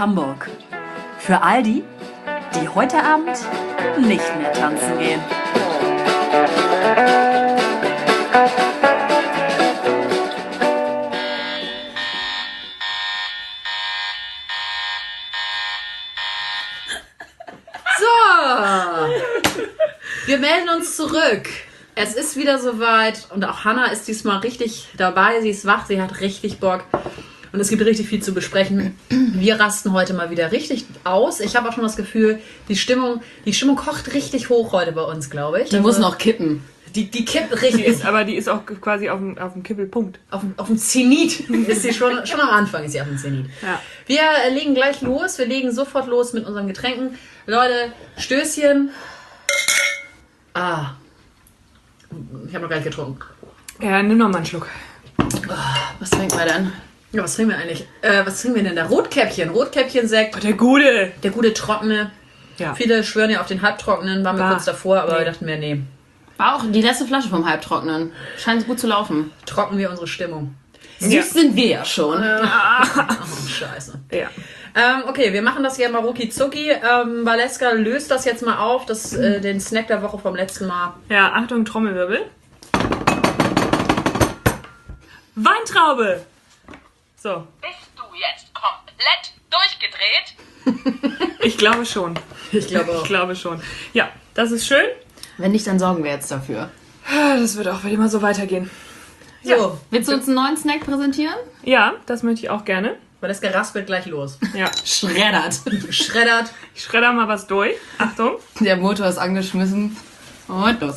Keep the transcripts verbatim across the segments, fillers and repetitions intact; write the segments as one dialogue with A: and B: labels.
A: Hamburg. Für all die, die heute Abend nicht mehr tanzen gehen.
B: So, wir melden uns zurück. Es ist wieder soweit und auch Hannah ist diesmal richtig dabei. Sie ist wach, sie hat richtig Bock und es gibt richtig viel zu besprechen. Wir rasten heute mal wieder richtig aus. Ich habe auch schon das Gefühl, die Stimmung, die Stimmung kocht richtig hoch heute bei uns, glaube ich.
C: Die also, muss noch kippen.
B: Die, die kippt richtig.
D: Die ist, aber die ist auch quasi auf dem, auf dem Kippelpunkt.
B: Auf, auf dem Zenit ist sie schon, schon am Anfang ist sie auf dem Zenit.
D: Ja.
B: Wir legen gleich los. Wir legen sofort los mit unseren Getränken. Leute, Stößchen. Ah. Ich habe noch gar nicht getrunken.
D: Ja, nimm noch mal einen Schluck.
B: Oh, was trinken wir denn? Ja, was trinken wir eigentlich? Äh, was trinken wir denn da? Rotkäppchen. Rotkäppchen-Sekt.
D: Oh, der gute.
B: Der gute Trockene.
D: Ja.
B: Viele schwören ja auf den Halbtrockenen. Waren wir
D: War.
B: kurz davor, aber
D: Nee.
B: wir dachten mir, nee.
C: War auch die letzte Flasche vom Halbtrocknen. Scheint gut zu laufen.
B: Trocken wir unsere Stimmung.
C: Süß
D: Ja.
C: sind wir ja schon.
B: Oh, scheiße.
D: Ja.
B: Ähm, okay, wir machen das hier mal rucki zucki. Ähm, Valeska löst das jetzt mal auf, das, äh, den Snack der Woche vom letzten Mal.
D: Ja, Achtung, Trommelwirbel. Weintraube. So,
E: Bist du jetzt komplett durchgedreht?
D: ich glaube schon.
B: Ich glaube
D: Ich
B: auch.
D: glaube schon. Ja, das ist schön.
C: Wenn nicht, dann sorgen wir jetzt dafür.
D: Das wird auch immer so weitergehen.
B: So,
C: Willst du uns einen neuen Snack präsentieren?
D: Ja, das möchte ich auch gerne.
B: Valeska raspelt gleich los.
D: Ja,
C: Schreddert.
B: Schreddert.
D: ich schredder mal was durch. Achtung.
C: Der Motor ist angeschmissen. Und los.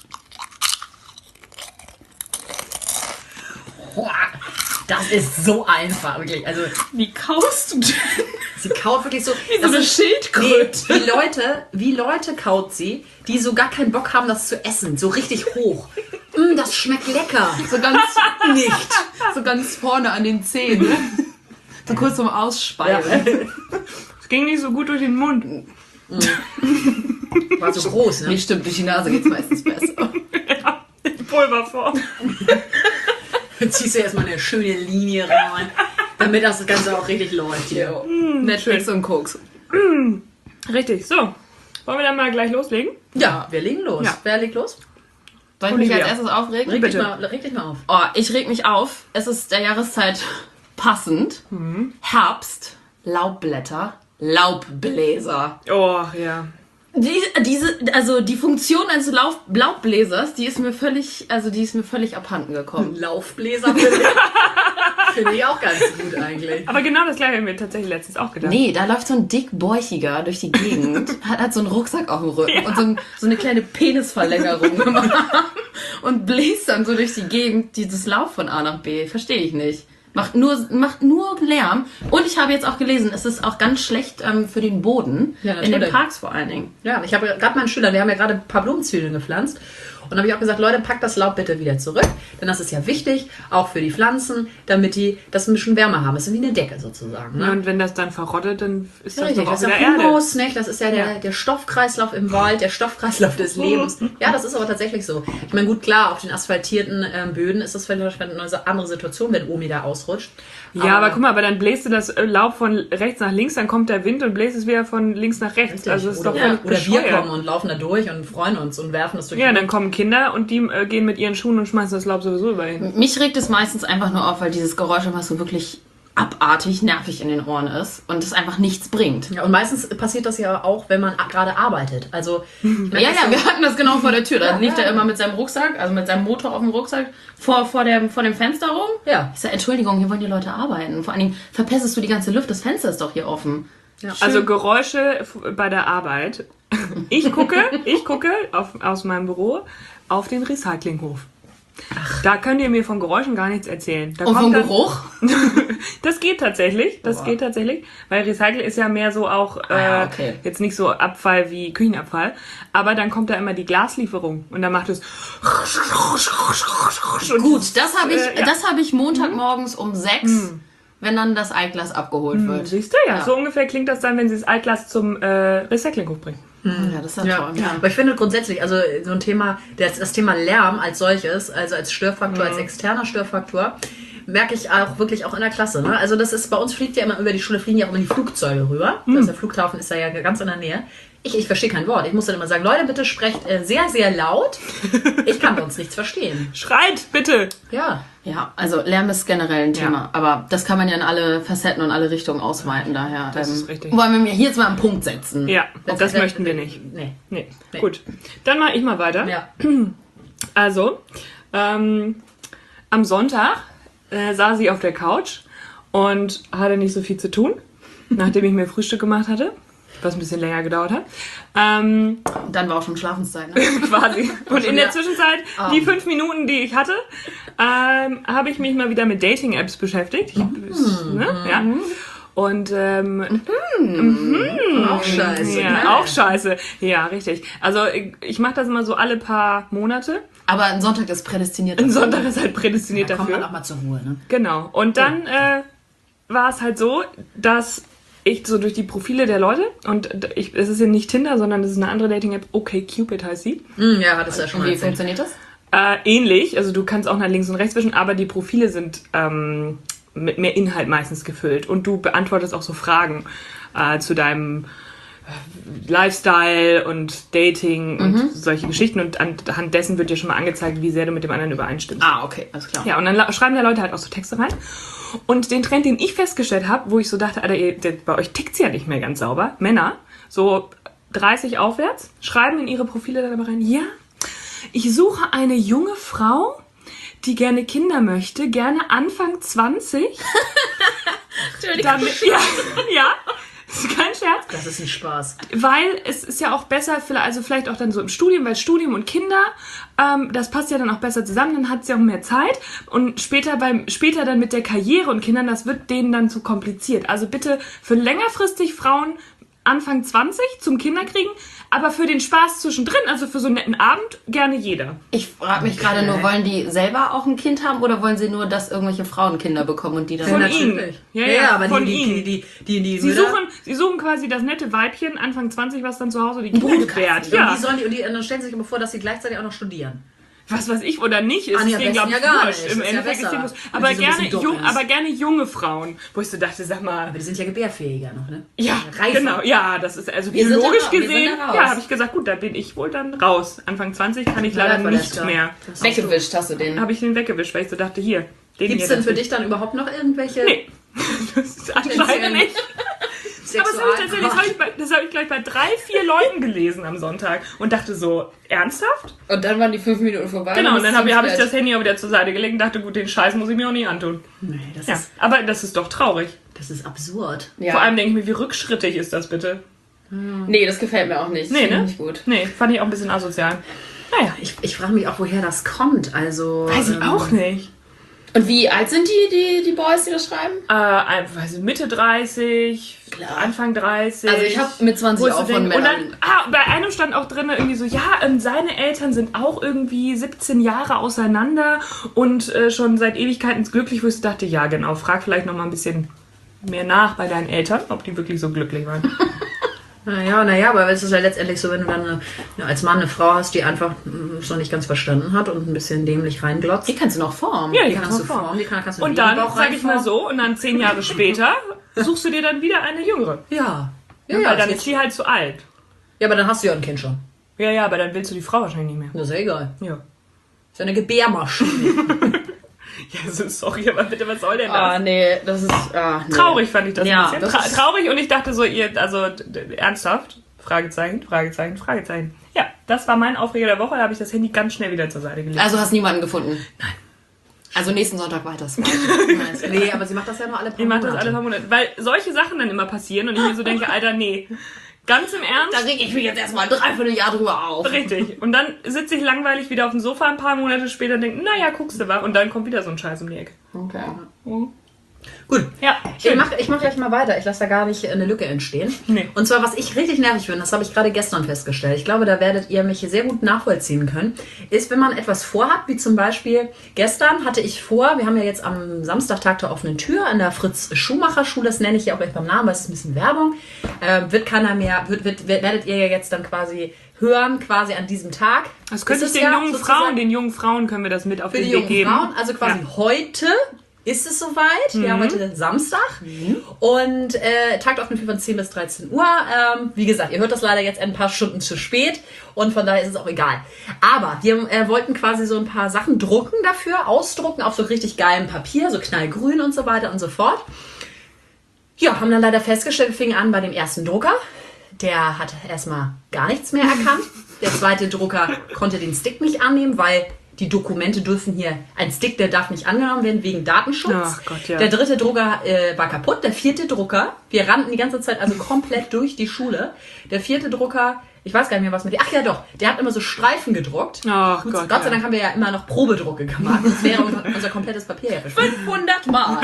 B: Boah, das ist so einfach, wirklich. Also,
C: Wie kaust du denn?
B: sie kaut wirklich so.
C: Wie so
B: das
C: eine
B: ist-
C: Schildkröte.
B: Nee, wie Leute, wie Leute kaut sie, die so gar keinen Bock haben, das zu essen. So richtig hoch. Mm, das schmeckt lecker.
C: So ganz
B: Nicht.
C: so ganz vorne an den Zähnen. So kurz zum Ausspeien.
D: Es ging nicht so gut durch den Mund.
B: War so groß, ne?
C: Nee, stimmt, durch die Nase geht's meistens besser.
D: Ja, in Pulverform.
B: Dann ziehst du erstmal eine schöne Linie rein, damit das Ganze auch richtig läuft hier.
C: Netflix und Koks.
D: Richtig, so. Wollen wir dann mal gleich loslegen?
B: Ja, wir legen los.
D: Ja.
B: Wer legt los?
C: Soll ich mich
D: Olivia.
C: als erstes aufregen?
B: Reg dich,
D: Bitte.
B: mal, reg dich mal auf.
C: Oh, ich reg mich auf. Es ist der Jahreszeit passend. Herbst, Laubblätter, Laubbläser.
D: Oh, ja.
C: Die, diese, also die Funktion eines Laub, Laubbläsers, die ist mir völlig, also die ist mir völlig abhanden gekommen.
B: Laufbläser finde ich, finde ich auch ganz gut eigentlich.
D: Aber genau das gleiche haben wir tatsächlich letztens auch gedacht.
C: Nee, da läuft so ein dickbäuchiger durch die Gegend, hat, hat so einen Rucksack auf dem Rücken und so, ein, so eine kleine Penisverlängerung gemacht und bläst dann so durch die Gegend dieses Lauf von A nach B. Verstehe ich nicht. Macht nur, macht nur Lärm. Und ich habe jetzt auch gelesen, es ist auch ganz schlecht ähm, für den Boden.
B: Ja,
C: in den
B: natürlich.
C: Parks vor allen Dingen.
B: Ja, ich habe gerade meinen Schülern, wir haben ja gerade ein paar Blumenzwiebeln gepflanzt. Und da habe ich auch gesagt, Leute, packt das Laub bitte wieder zurück. Denn das ist ja wichtig, auch für die Pflanzen, damit die das ein bisschen wärmer haben. Das ist wie eine Decke sozusagen.
D: Ja,
B: Ne?
D: und wenn das dann verrottet, dann ist
B: Ja,
D: das
B: richtig,
D: doch auch
B: das ist
D: wieder
B: ja
D: Erde.
B: Humus, nicht? Das ist ja der,
D: Ja.
B: der Stoffkreislauf im Wald, der Stoffkreislauf des Lebens. Ja, das ist aber tatsächlich so. Ich meine, gut, klar, auf den asphaltierten ähm, Böden ist das vielleicht eine andere Situation, wenn Omi da ausrutscht.
D: Ja, aber guck mal, aber dann bläst du das äh, Laub von rechts nach links, dann kommt der Wind und bläst es wieder von links nach rechts.
B: Richtig.
D: Also das ist
B: oder,
D: doch
B: ja,
D: völlig
B: oder wir
D: bescheuert.
B: kommen und laufen da durch und freuen uns und werfen das durch
D: Ja,
B: die
D: dann
B: Luft.
D: kommen Kinder und die äh, gehen mit ihren Schuhen und schmeißen das Laub sowieso über hin.
C: Mich regt es meistens einfach nur auf, weil dieses Geräusch einfach so wirklich abartig, nervig in den Ohren ist und es einfach nichts bringt.
B: Ja, und meistens passiert das ja auch, wenn man a- gerade arbeitet. Also, ich merke
C: Ja,
B: das
C: ja,
B: so-
C: wir hatten das genau vor der Tür. Da
B: Ja,
C: lief
B: ja.
C: er immer mit seinem Rucksack, also mit seinem Motor auf dem Rucksack, vor, vor, dem, vor dem Fenster rum.
B: Ja.
C: Ich sag, Entschuldigung, hier wollen die Leute arbeiten. Vor allen Dingen verpestest du die ganze Luft, das Fenster ist doch hier offen.
B: Ja.
D: Also Geräusche f- bei der Arbeit. Ich gucke, ich gucke auf, aus meinem Büro auf den Recyclinghof. Da könnt ihr mir von Geräuschen gar nichts erzählen. Da
C: Und
D: kommt
C: vom
D: dann-
C: Geruch?
D: Das geht tatsächlich, das
B: Boah.
D: geht tatsächlich, weil Recycle ist ja mehr so auch äh,
C: Ah ja, okay.
D: jetzt nicht so Abfall wie Küchenabfall, aber dann kommt da immer die Glaslieferung und dann macht es und
C: Gut, das habe ich,
D: äh, ja.
C: das habe ich Montagmorgens um sechs, wenn dann das Altglas abgeholt wird.
D: Siehst du, ja,
C: Ja.
D: so ungefähr klingt das dann, wenn sie das Altglas zum äh, Recyclinghof bringen.
C: Ja, das ist ja,
B: Ja,
C: toll. Ja.
B: aber ich finde grundsätzlich, also so ein Thema, das, das Thema Lärm als solches, also als Störfaktor, als externer Störfaktor, merke ich auch wirklich auch in der Klasse. Ne? Also das ist, bei uns fliegt ja immer über die Schule, fliegen ja auch immer die Flugzeuge rüber. Mhm. Der Flughafen ist da ja ganz in der Nähe. Ich, ich verstehe kein Wort. Ich muss dann immer sagen, Leute, bitte sprecht äh, sehr, sehr laut. Ich kann bei uns nichts verstehen.
D: Schreit, bitte!
B: Ja.
C: Ja, also Lärm ist generell ein Thema.
D: Ja.
C: Aber das kann man ja in alle Facetten und alle Richtungen ausweiten. Daher
D: Das
C: ähm,
D: ist richtig.
C: wollen wir mir hier jetzt mal einen Punkt setzen.
D: Ja,
B: Das-
D: das
B: das-
D: möchten wir nicht.
B: Nee.
D: Nee.
B: Nee.
D: Gut. Dann mache ich mal weiter.
B: Ja.
D: Also, ähm, am Sonntag äh, saß ich auf der Couch und hatte nicht so viel zu tun, nachdem ich mir Frühstück gemacht hatte, was ein bisschen länger gedauert hat. Ähm,
C: Dann war auch schon Schlafenszeit, ne?
D: quasi. Und in der
B: Ja.
D: Zwischenzeit, die fünf Minuten, die ich hatte, ähm, habe ich mich mal wieder mit Dating-Apps beschäftigt. Ich, ne? Ja. Und ähm,
B: Auch scheiße.
D: ja,
B: ne?
D: auch scheiße. Ja, richtig. Also ich, ich mache das immer so alle paar Monate.
C: Aber ein Sonntag ist prädestiniert.
D: Ein
C: dafür.
D: Sonntag ist halt prädestiniert
B: Da kommt man
D: dafür.
B: auch mal zur Ruhe. Ne?
D: Genau. Und dann äh, war es halt so, dass ich so durch die Profile der Leute, und ich, es ist ja nicht Tinder, sondern es ist eine andere Dating-App, OkCupid heißt sie.
B: Mm, ja, das ist ja schon
C: Und
B: mal
C: wie
B: erzählt.
C: funktioniert das?
D: Äh, ähnlich, also du kannst auch nach links und rechts wischen, aber die Profile sind ähm, mit mehr Inhalt meistens gefüllt. Und du beantwortest auch so Fragen äh, zu deinem äh, Lifestyle und Dating und solche Geschichten. Und anhand dessen wird dir schon mal angezeigt, wie sehr du mit dem anderen übereinstimmst.
C: Ah, okay, alles klar.
D: Ja, und dann la- schreiben da Leute halt auch so Texte rein. Und den Trend, den ich festgestellt habe, wo ich so dachte, Alter, ihr, der, bei euch tickt's ja nicht mehr ganz sauber. Männer, so dreißig aufwärts, schreiben in ihre Profile dann aber rein, ja, ich suche eine junge Frau, die gerne Kinder möchte, gerne Anfang zwanzig. Damit, ja, ja, das ist kein Scherz.
B: Das ist ein Spaß.
D: Weil es ist ja auch besser, also vielleicht auch dann so im Studium, weil Studium und Kinder, ähm, das passt ja dann auch besser zusammen, dann hat sie auch mehr Zeit. Und später beim später dann mit der Karriere und Kindern, das wird denen dann zu kompliziert. Also bitte für längerfristig Frauen Anfang zwanzig zum Kinderkriegen, aber für den Spaß zwischendrin, also für so einen netten Abend, gerne jeder.
C: Ich frage mich gerade nur, wollen die selber auch ein Kind haben oder wollen sie nur, dass irgendwelche Frauen Kinder bekommen und die dann...
D: Von
B: Natürlich.
D: ihnen. Ja, ja,
B: aber
D: von
B: die,
D: ihnen.
B: die, die, die, die,
D: Sie
B: Mütter-
D: suchen, sie suchen quasi das nette Weibchen, Anfang zwanzig, was dann zu Hause die Kinder
C: Brutkasten.
D: gebärt.
B: Und
D: Ja,
B: die sollen die, und die, und dann stellen sie sich immer vor, dass sie gleichzeitig auch noch studieren.
D: was weiß ich oder nicht, ist
B: Ah, nee,
D: es
B: am
D: denen, glaube ich,
B: besten ja gar
D: wurscht.
B: nicht.
D: Im
B: Ist ja
D: Endeffekt ist
B: besser.
D: denen wurscht.
B: Wenn
D: Aber
B: sie so ein
D: gerne,
B: bisschen dumm
D: jung,
B: ist.
D: aber gerne junge Frauen, wo ich so dachte, sag mal,
B: Aber die sind ja gebärfähiger noch, ne?
D: ja,
B: Reifer.
D: genau, ja, das ist also
C: Wir sind
D: biologisch
C: da ra- wir sind
D: gesehen,
C: da raus.
D: ja, habe ich gesagt, gut, da bin ich wohl dann raus. Anfang zwanzig kann ich leider
B: Ja,
D: nicht
B: Vanessa.
D: mehr.
B: Das ist
C: Weggewischt hast du den.
D: Habe ich den weggewischt, weil ich so dachte, hier, den
B: Gibt es
D: hier,
B: denn für
D: das-
B: dich dann überhaupt noch irgendwelche
D: Nee. Das ist anscheinend nicht. Aber das habe ich tatsächlich, das habe ich, bei- das habe ich gleich bei drei, vier Leuten gelesen am Sonntag und dachte so, ernsthaft?
C: Und dann waren die fünf Minuten vorbei.
D: Genau, und dann habe hab ich das
C: das...
D: Handy auch wieder zur Seite gelegt und dachte, gut, den Scheiß muss ich mir auch nicht antun.
B: Nee, das,
D: Ja,
B: ist,
D: aber das ist doch traurig.
B: das ist absurd.
C: Ja.
D: Vor allem denke ich mir, wie rückschrittig ist das bitte?
C: Nee, das gefällt mir auch nicht.
D: Nee,
C: Finde
D: ne?
C: ich Nicht gut.
D: Nee, fand ich auch ein bisschen asozial. Naja,
B: Ich, ich frage mich auch, woher das kommt. Also,
D: weiß ich
B: ähm,
D: auch nicht.
C: Und wie alt sind die, die, die Boys, die das schreiben?
D: Äh, einfach, weiß ich, Mitte dreißig,
C: Klar.
D: Anfang dreißig.
C: Also ich habe mit zwanzig
D: Wo ich
C: auch
D: so
C: von
D: denke- und
C: Männern...
D: dann, ah, bei einem stand auch drin irgendwie so, ja, ähm, seine Eltern sind auch irgendwie siebzehn Jahre auseinander und äh, schon seit Ewigkeiten glücklich, wo ich so dachte, ja genau, frag vielleicht noch mal ein bisschen mehr nach bei deinen Eltern, ob die wirklich so glücklich waren.
B: Naja, naja, aber es ist ja letztendlich so, wenn du dann eine, ja, als Mann eine Frau hast, die einfach mm, es noch nicht ganz verstanden hat und ein bisschen dämlich reinglotzt.
C: Die kannst du noch formen.
D: Ja,
B: Die
D: die
B: kannst
D: kannst
B: du
D: du vor.
B: formen, die kann, kannst du in
D: Und
B: den
D: dann,
B: Bauch
D: sag ich mal
B: reinformen.
D: so, und dann zehn Jahre später suchst du dir dann wieder eine jüngere.
B: Ja. Ja,
D: Ja,
B: ja,
D: weil dann
B: das
D: ist die halt zu alt.
B: ja, aber dann hast du ja ein Kind schon.
D: Ja, ja, aber dann willst du die Frau wahrscheinlich nicht mehr.
B: Das ist ja egal.
D: Ja.
B: Das ist ja eine Gebärmaschine.
D: Ja, so, sorry, aber bitte, was soll denn das?
C: Ah, nee, das ist... Ah, nee.
D: Traurig fand ich das
C: Ja,
D: ein bisschen.
C: das
D: Tra
C: ist-
D: traurig und ich dachte so, ihr, also d- d- ernsthaft? Fragezeichen, Fragezeichen, Fragezeichen. Ja, das war mein Aufreger der Woche, da habe ich das Handy ganz schnell wieder zur Seite gelegt.
C: Also hast niemanden gefunden? Nein. Also nächsten Sonntag weiter.
B: Nee, aber sie macht das ja nur alle paar
D: Ich mache das
B: Monate.
D: alle paar Monate, weil solche Sachen dann immer passieren und ich mir so denke, Alter, nee, ganz im Ernst?
C: Da reg ich mich jetzt erstmal ein Dreivierteljahr drüber auf.
D: Richtig. Und dann sitze ich langweilig wieder auf dem Sofa ein paar Monate später und denke, naja, guckst du mal. Und dann kommt wieder so ein Scheiß um die Ecke.
C: Okay.
B: Gut.
D: Ja,
B: Ich
D: schön.
B: mache ich mach gleich mal weiter. Ich lasse da gar nicht eine Lücke entstehen.
D: Nee.
B: Und zwar, was ich richtig nervig finde, das habe ich gerade gestern festgestellt. Ich glaube, da werdet ihr mich sehr gut nachvollziehen können, ist, wenn man etwas vorhat, wie zum Beispiel gestern hatte ich vor, wir haben ja jetzt am Samstag Tag der offenen Tür an der Fritz-Schumacher-Schule, das nenne ich ja auch gleich beim Namen, weil es ist ein bisschen Werbung, äh, wird keiner mehr, wird, wird, werdet ihr ja jetzt dann quasi hören, quasi an diesem Tag.
D: Das könnte
B: Ist
D: ich
B: es
D: den
B: ja
D: jungen
B: sozusagen
D: Frauen, den jungen Frauen können wir das mit auf
B: für
D: den
B: die
D: Weg
B: jungen
D: geben.
B: Frauen, also quasi
D: Ja.
B: heute ist es soweit. Wir haben heute Samstag und äh, Taktaufnahme von zehn bis dreizehn Uhr. Ähm, wie gesagt, ihr hört das leider jetzt ein paar Stunden zu spät und von daher ist es auch egal. Aber wir äh, wollten quasi so ein paar Sachen drucken dafür, ausdrucken auf so richtig geilem Papier, so knallgrün und so weiter und so fort. Ja, haben dann leider festgestellt, wir fingen an bei dem ersten Drucker. Der hat erstmal gar nichts mehr erkannt. Der zweite Drucker konnte den Stick nicht annehmen, weil die Dokumente dürfen hier, ein Stick, der darf nicht angenommen werden wegen Datenschutz.
D: Ach Gott, ja.
B: Der dritte Drucker äh, war kaputt. Der vierte Drucker, wir rannten die ganze Zeit also komplett durch die Schule. Der vierte Drucker, ich weiß gar nicht mehr, was mit dem, ach ja doch, der hat immer so Streifen gedruckt.
D: Ach
B: Gut,
D: Gott,
B: Gott sei
D: ja.
B: Dank haben wir ja immer noch Probedrucke gemacht. Sonst wäre unser, unser komplettes Papier ja verschwunden.
C: fünfhundert Mal.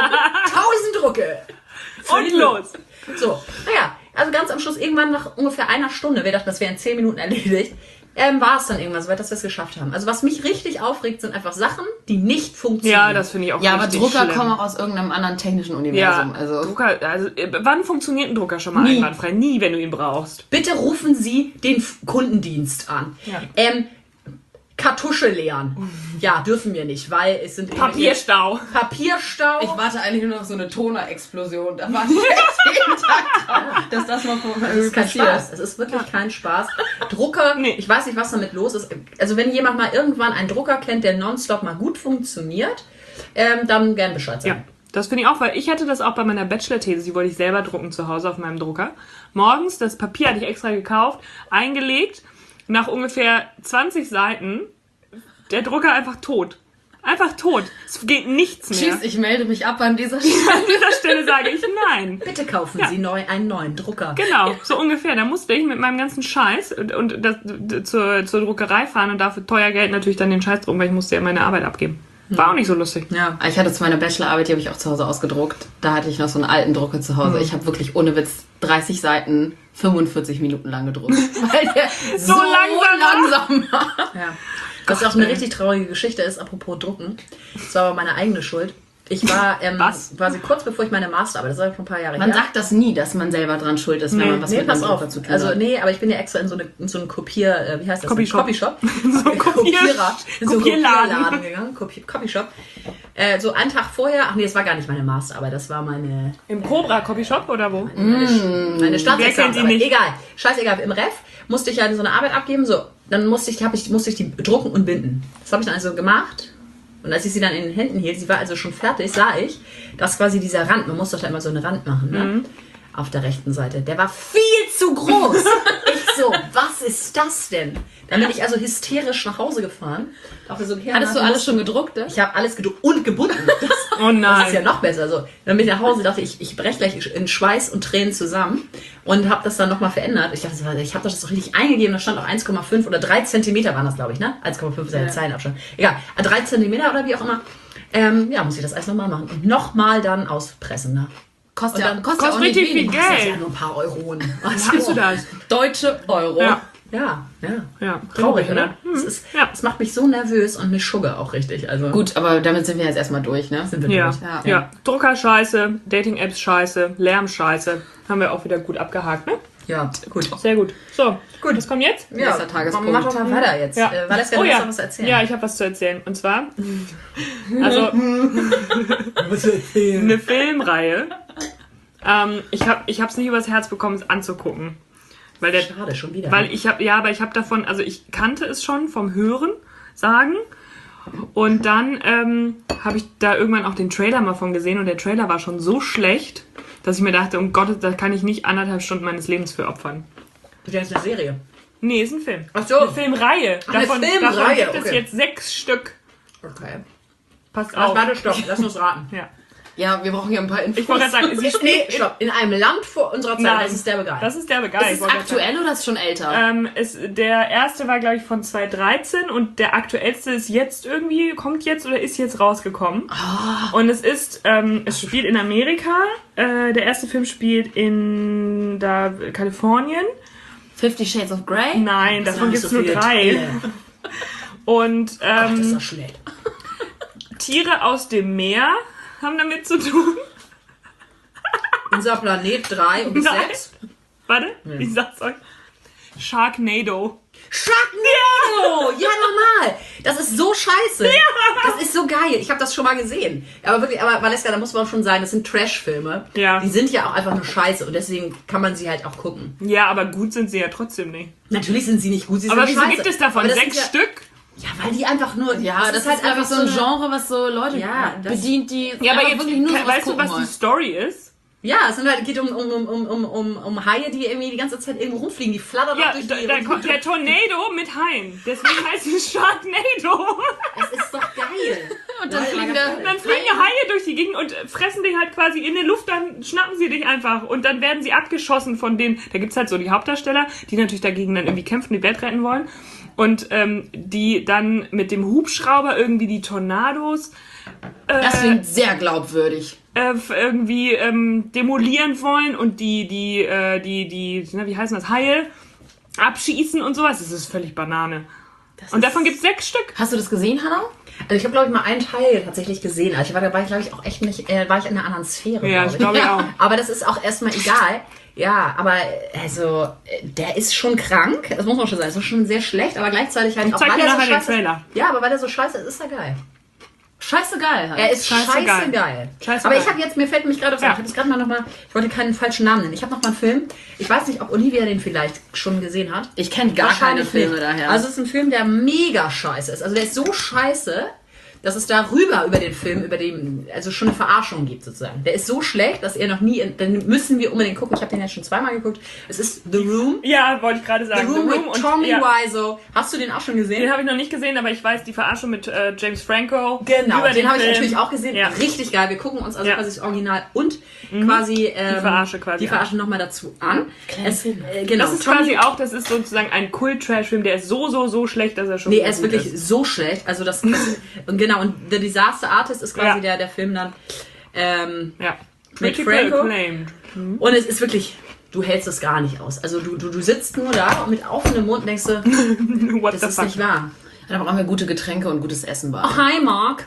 B: Tausend Drucke.
D: Und los.
B: So, naja, also ganz am Schluss, irgendwann nach ungefähr einer Stunde, wir dachten, das wäre in zehn Minuten erledigt, ähm, war es dann irgendwann soweit, dass wir es geschafft haben. Also was mich richtig aufregt, sind einfach Sachen, die nicht funktionieren.
D: Ja, das finde ich auch
C: Ja, aber
D: richtig
C: Drucker
D: schlimm.
C: kommen auch aus irgendeinem anderen technischen
D: Ja,
C: Universum. Also
D: Drucker, also äh, wann funktioniert ein Drucker schon mal
B: Nie.
D: einwandfrei? Nie, wenn du ihn brauchst.
B: Bitte rufen Sie den F- Kundendienst an.
D: Ja.
B: Ähm, Kartusche leeren. Ja, dürfen wir nicht, weil es sind
D: Papierstau.
B: Papierstau.
C: ich warte eigentlich nur noch auf so eine Toner-Explosion. Da warte ich jetzt jeden Tag drauf, dass das mal
B: Das ist kein Spaß. Es ist wirklich kein Spaß. Drucker,
D: Nee.
B: ich weiß nicht, was damit los ist. Also wenn jemand mal irgendwann einen Drucker kennt, der nonstop mal gut funktioniert, ähm, dann gern Bescheid
D: Ja,
B: sagen.
D: das finde ich auch, weil ich hatte das auch bei meiner Bachelor-These, die wollte ich selber drucken zu Hause auf meinem Drucker. Morgens, das Papier hatte ich extra gekauft, eingelegt, nach ungefähr zwanzig Seiten, der Drucker einfach tot. Einfach tot. Es geht nichts mehr.
C: Tschüss, ich melde mich ab an dieser Stelle.
D: An dieser Stelle sage ich nein.
B: Bitte kaufen
D: Ja.
B: Sie neu einen neuen Drucker.
D: Genau, so ungefähr. Da musste ich mit meinem ganzen Scheiß und, und das, d- zur, zur Druckerei fahren und dafür teuer Geld natürlich dann den Scheiß drucken, weil ich musste ja meine Arbeit abgeben. War auch nicht so lustig.
B: Ja.
C: Ich hatte zu meiner Bachelorarbeit, die habe ich auch zu Hause ausgedruckt. Da hatte ich noch so einen alten Drucker zu Hause. Ich habe wirklich ohne Witz dreißig Seiten fünfundvierzig Minuten lang gedruckt. Weil der so,
D: langsam
C: langsam war.
B: Ja. Was auch eine richtig traurige Geschichte ist, apropos Drucken. Das war aber meine eigene Schuld. Ich war ähm,
D: Was?
B: quasi kurz bevor ich meine Masterarbeit, das war schon ein paar Jahre
C: Man
B: her.
C: sagt das nie, dass man selber dran schuld ist, wenn
D: Nee,
C: man was
B: Nee,
C: mit
B: pass
C: einem
B: auf.
C: Drucker zu tun
B: Also
C: hat.
B: nee, aber ich bin ja extra in so, eine, in so einen Kopier, äh, wie heißt das?
D: Copyshop.
B: Copyshop.
D: So ein Kopier-
B: Kopierer. In so einen
D: Kopierladen.
B: Kopierladen gegangen. Copy, Copyshop. Äh, so einen Tag vorher, ach nee, das war gar nicht meine Masterarbeit, das war meine,
D: Im Cobra Copyshop oder wo?
B: meine,
C: Mm.
B: meine Staatsexamensarbeit.
D: Wer kennt die nicht?
B: Egal, scheißegal. Im Ref musste ich ja so eine Arbeit abgeben, so. Dann musste ich, hab ich, musste ich die drucken und binden. Das habe ich dann also gemacht. Und als ich sie dann in den Händen hielt, sie war also schon fertig, sah ich, dass quasi dieser Rand, man muss doch da immer so einen Rand machen, ne?
D: Mhm.
B: Auf der rechten Seite. Der war viel zu groß. Ich so, was ist das denn? Dann bin ich also hysterisch nach Hause gefahren. Auch so
C: Hattest du alles schon gedruckt? Ne?
B: Ich habe alles gedruckt und gebunden. Das,
D: Oh nein.
B: das ist ja noch besser. Also, dann bin ich nach Hause, dachte ich, ich breche gleich in Schweiß und Tränen zusammen und habe das dann nochmal verändert. Ich dachte, ich habe das doch richtig eingegeben, da stand auch eins Komma fünf oder drei Zentimeter waren das, glaube ich, ne? eins Komma fünf ist ja der Zeilenabstand. Egal, drei Zentimeter oder wie auch immer. Ähm, ja, muss ich das alles nochmal machen. Und nochmal dann auspressen, ne?
C: Kostet
B: Und
C: ja,
B: dann-
C: kostet
D: kostet
C: ja auch nicht
D: richtig viel
C: wenig.
D: Geld.
B: Das ist ja nur ein paar Euronen.
D: Wann hast du das?
C: Deutsche Euro.
D: Ja.
B: Ja, ja.
D: Ja,
B: Traurig,
D: genau.
B: oder? Das, ist,
D: Ja.
B: das macht mich so nervös und mich Sugar auch richtig. Also
C: Gut, aber damit sind wir jetzt erstmal durch, ne?
B: sind wir
D: Ja.
B: durch.
D: Ja.
C: Ja.
D: Drucker scheiße, Dating-Apps scheiße, Lärm scheiße. Haben wir auch wieder gut abgehakt, ne?
B: Ja, gut.
D: Sehr gut. So,
B: Gut.
D: was kommt jetzt?
B: Ja,
C: Nächster Tagespunkt.
B: mach doch mal weiter jetzt.
D: Ja.
B: Äh, Valeska,
D: Oh
B: du
D: ja.
B: hast noch was erzählen.
D: Ja, ich habe was zu erzählen. Und zwar, also eine Filmreihe. Ähm, ich habe ich es nicht übers Herz bekommen, es anzugucken. Weil der,
B: Schade, schon wieder.
D: weil ich habe, ja, aber ich habe davon, also ich kannte es schon vom Hören sagen. Und dann ähm, habe ich da irgendwann auch den Trailer mal von gesehen und der Trailer war schon so schlecht, dass ich mir dachte, um Gott, da kann ich nicht anderthalb Stunden meines Lebens für opfern.
B: Du denkst eine Serie.
D: Nee, ist ein Film.
B: Ach so.
D: Eine Filmreihe.
B: Ach, eine
D: davon,
B: Filmreihe,
D: davon gibt es
B: okay.
D: jetzt sechs Stück.
B: Okay.
D: Passt
B: Ach,
D: auf.
B: warte, stopp. Lass uns raten.
D: Ja.
C: Ja, wir brauchen hier ein paar Infos.
D: Ich wollte gerade sagen, sie
B: Nee,
D: spielt...
B: stopp. In einem Land vor unserer Zeit.
D: Nein.
B: Das ist der Begeil.
D: Das ist der Begeil.
C: Ist es aktuell oder ist es schon älter?
D: Ähm, ist, der erste war, glaube ich, von zwanzig dreizehn und der aktuellste ist jetzt irgendwie, kommt jetzt oder ist jetzt rausgekommen.
B: Ah.
D: Und es ist, ähm, es spielt in Amerika. Äh, der erste Film spielt in da, Kalifornien.
C: Fifty Shades of Grey?
D: Nein, davon
B: nicht
D: gibt es
B: so
D: nur
B: viele
D: drei.
B: Teile.
D: Und
B: Ach, das ist
D: ähm,
B: doch schlecht.
D: Tiere aus dem Meer haben damit zu tun.
B: Unser Planet drei und bis
D: Nein.
B: sechs.
D: Warte, ich sag's euch. Sharknado.
B: Sharknado! Ja, normal. Das ist so scheiße. Ja. Das ist so geil. Ich habe das schon mal gesehen. Aber wirklich, aber Valeska, da muss man schon sagen, das sind Trash-Filme.
D: Ja.
B: Die sind ja auch einfach nur scheiße und deswegen kann man sie halt auch gucken.
D: Ja, aber gut sind sie ja trotzdem nicht.
B: Natürlich sind sie nicht gut, sie
D: Aber
B: sind
D: wieso
B: scheiße.
D: gibt es davon
B: Aber das
D: sechs
B: sind ja,
D: Stück?
B: Ja, weil die einfach nur...
C: Ja, das, ist halt einfach so ein Genre, was so Leute
B: Ja, das-
C: bedient, die
D: Ja, aber
C: einfach
D: jetzt,
C: wirklich nur sowas
D: weißt du,
C: gucken
D: was
C: wollen.
D: die Story ist?
B: Ja, es sind halt, geht um, um, um, um, um, um Haie, die irgendwie die ganze Zeit irgendwo rumfliegen. Die flattern
D: Ja,
B: auch durch
D: da,
B: die...
D: da kommt der Tornado mit Haien. Deswegen heißt es Sharknado.
B: Das ist doch geil.
C: Und dann
B: Leute,
C: fliegen
B: mal
C: da-
B: ganz-
D: Dann fliegen Haie durch die Gegend und fressen dich halt quasi in der Luft, dann schnappen sie dich einfach. Und dann werden sie abgeschossen von den... Da gibt's halt so die Hauptdarsteller, die natürlich dagegen dann irgendwie kämpfen, die Welt retten wollen. Und ähm, die dann mit dem Hubschrauber irgendwie die Tornados... Äh,
C: Das klingt sehr glaubwürdig.
D: äh, irgendwie ähm, demolieren wollen und die, die, äh, die, die, na, wie heißen das, Haie abschießen und sowas. Das ist völlig Banane. Und davon gibt's sechs Stück.
C: Hast du das gesehen, Hannah?
B: Also ich habe, glaube ich, mal einen Teil tatsächlich gesehen. Also ich war dabei, glaube ich, auch echt nicht, äh, war ich in einer anderen Sphäre.
D: Ja,
B: glaub
D: ich glaube ich auch.
B: Aber das ist auch erstmal egal. Ja, aber äh, also äh, der ist schon krank, das muss man schon sagen. Das ist schon sehr schlecht, aber gleichzeitig halt
D: Ich
B: auch,
D: zeig
B: weil
D: dir
B: er so
D: nachher den
B: scheiße
D: Trailer.
B: Ja, aber weil er so scheiße ist, ist er geil.
C: Scheiße geil halt.
B: Er ist scheiße,
D: Scheiße
B: geil.
D: geil. Scheiße
B: aber
D: geil.
B: ich habe jetzt, mir fällt mich gerade auf,
D: Ja.
B: ich habe jetzt gerade mal nochmal, ich wollte keinen falschen Namen nennen. Ich habe noch mal einen Film, ich weiß nicht, ob Olivia den vielleicht schon gesehen hat.
C: Ich kenne gar keine
B: Wahrscheinlich
C: Filme
B: nicht.
C: daher.
B: Also es ist ein Film, der mega scheiße ist. Also der ist so scheiße, dass es darüber über den Film, über den, also schon eine Verarschung gibt sozusagen. Der ist so schlecht, dass ihr noch nie, dann müssen wir unbedingt gucken. Ich habe den jetzt schon zweimal geguckt. Es ist The Room.
D: Ja, wollte ich gerade
B: The
D: sagen.
B: Room,
D: The Room
B: mit Tommy
D: ja,
B: Wiseau. Hast du den auch schon gesehen?
D: den habe ich noch nicht gesehen, aber ich weiß die Verarschung mit äh, James Franco.
B: Genau,
D: über
B: den habe ich
D: Film.
B: natürlich auch gesehen.
D: Ja.
B: Richtig geil. Wir gucken uns also
D: Ja.
B: quasi das Original und quasi ähm,
D: Die Verarsche quasi
B: die Verarsche nochmal dazu an. Es, äh, genau.
D: Das ist
B: Tommy-
D: quasi auch, das ist sozusagen ein Kult-Trash-Film, der ist so, so, so schlecht, dass er schon
B: Nee,
D: wieder
B: er ist
D: gut
B: wirklich so schlecht. Also das, das und genau, und The Disaster Artist ist quasi
D: Ja.
B: der, der Film dann. Ähm,
D: Ja.
B: Mit
D: Critical
B: Franco?
D: acclaimed.
B: und es ist wirklich, du hältst es gar nicht aus. Also du, du, du sitzt nur da und mit offenem Mund denkst du,
D: What
B: das
D: the
B: ist
D: fuck?
B: nicht wahr.
C: Da brauchen wir gute Getränke und gutes Essen bei.
B: Ach, hi Mark.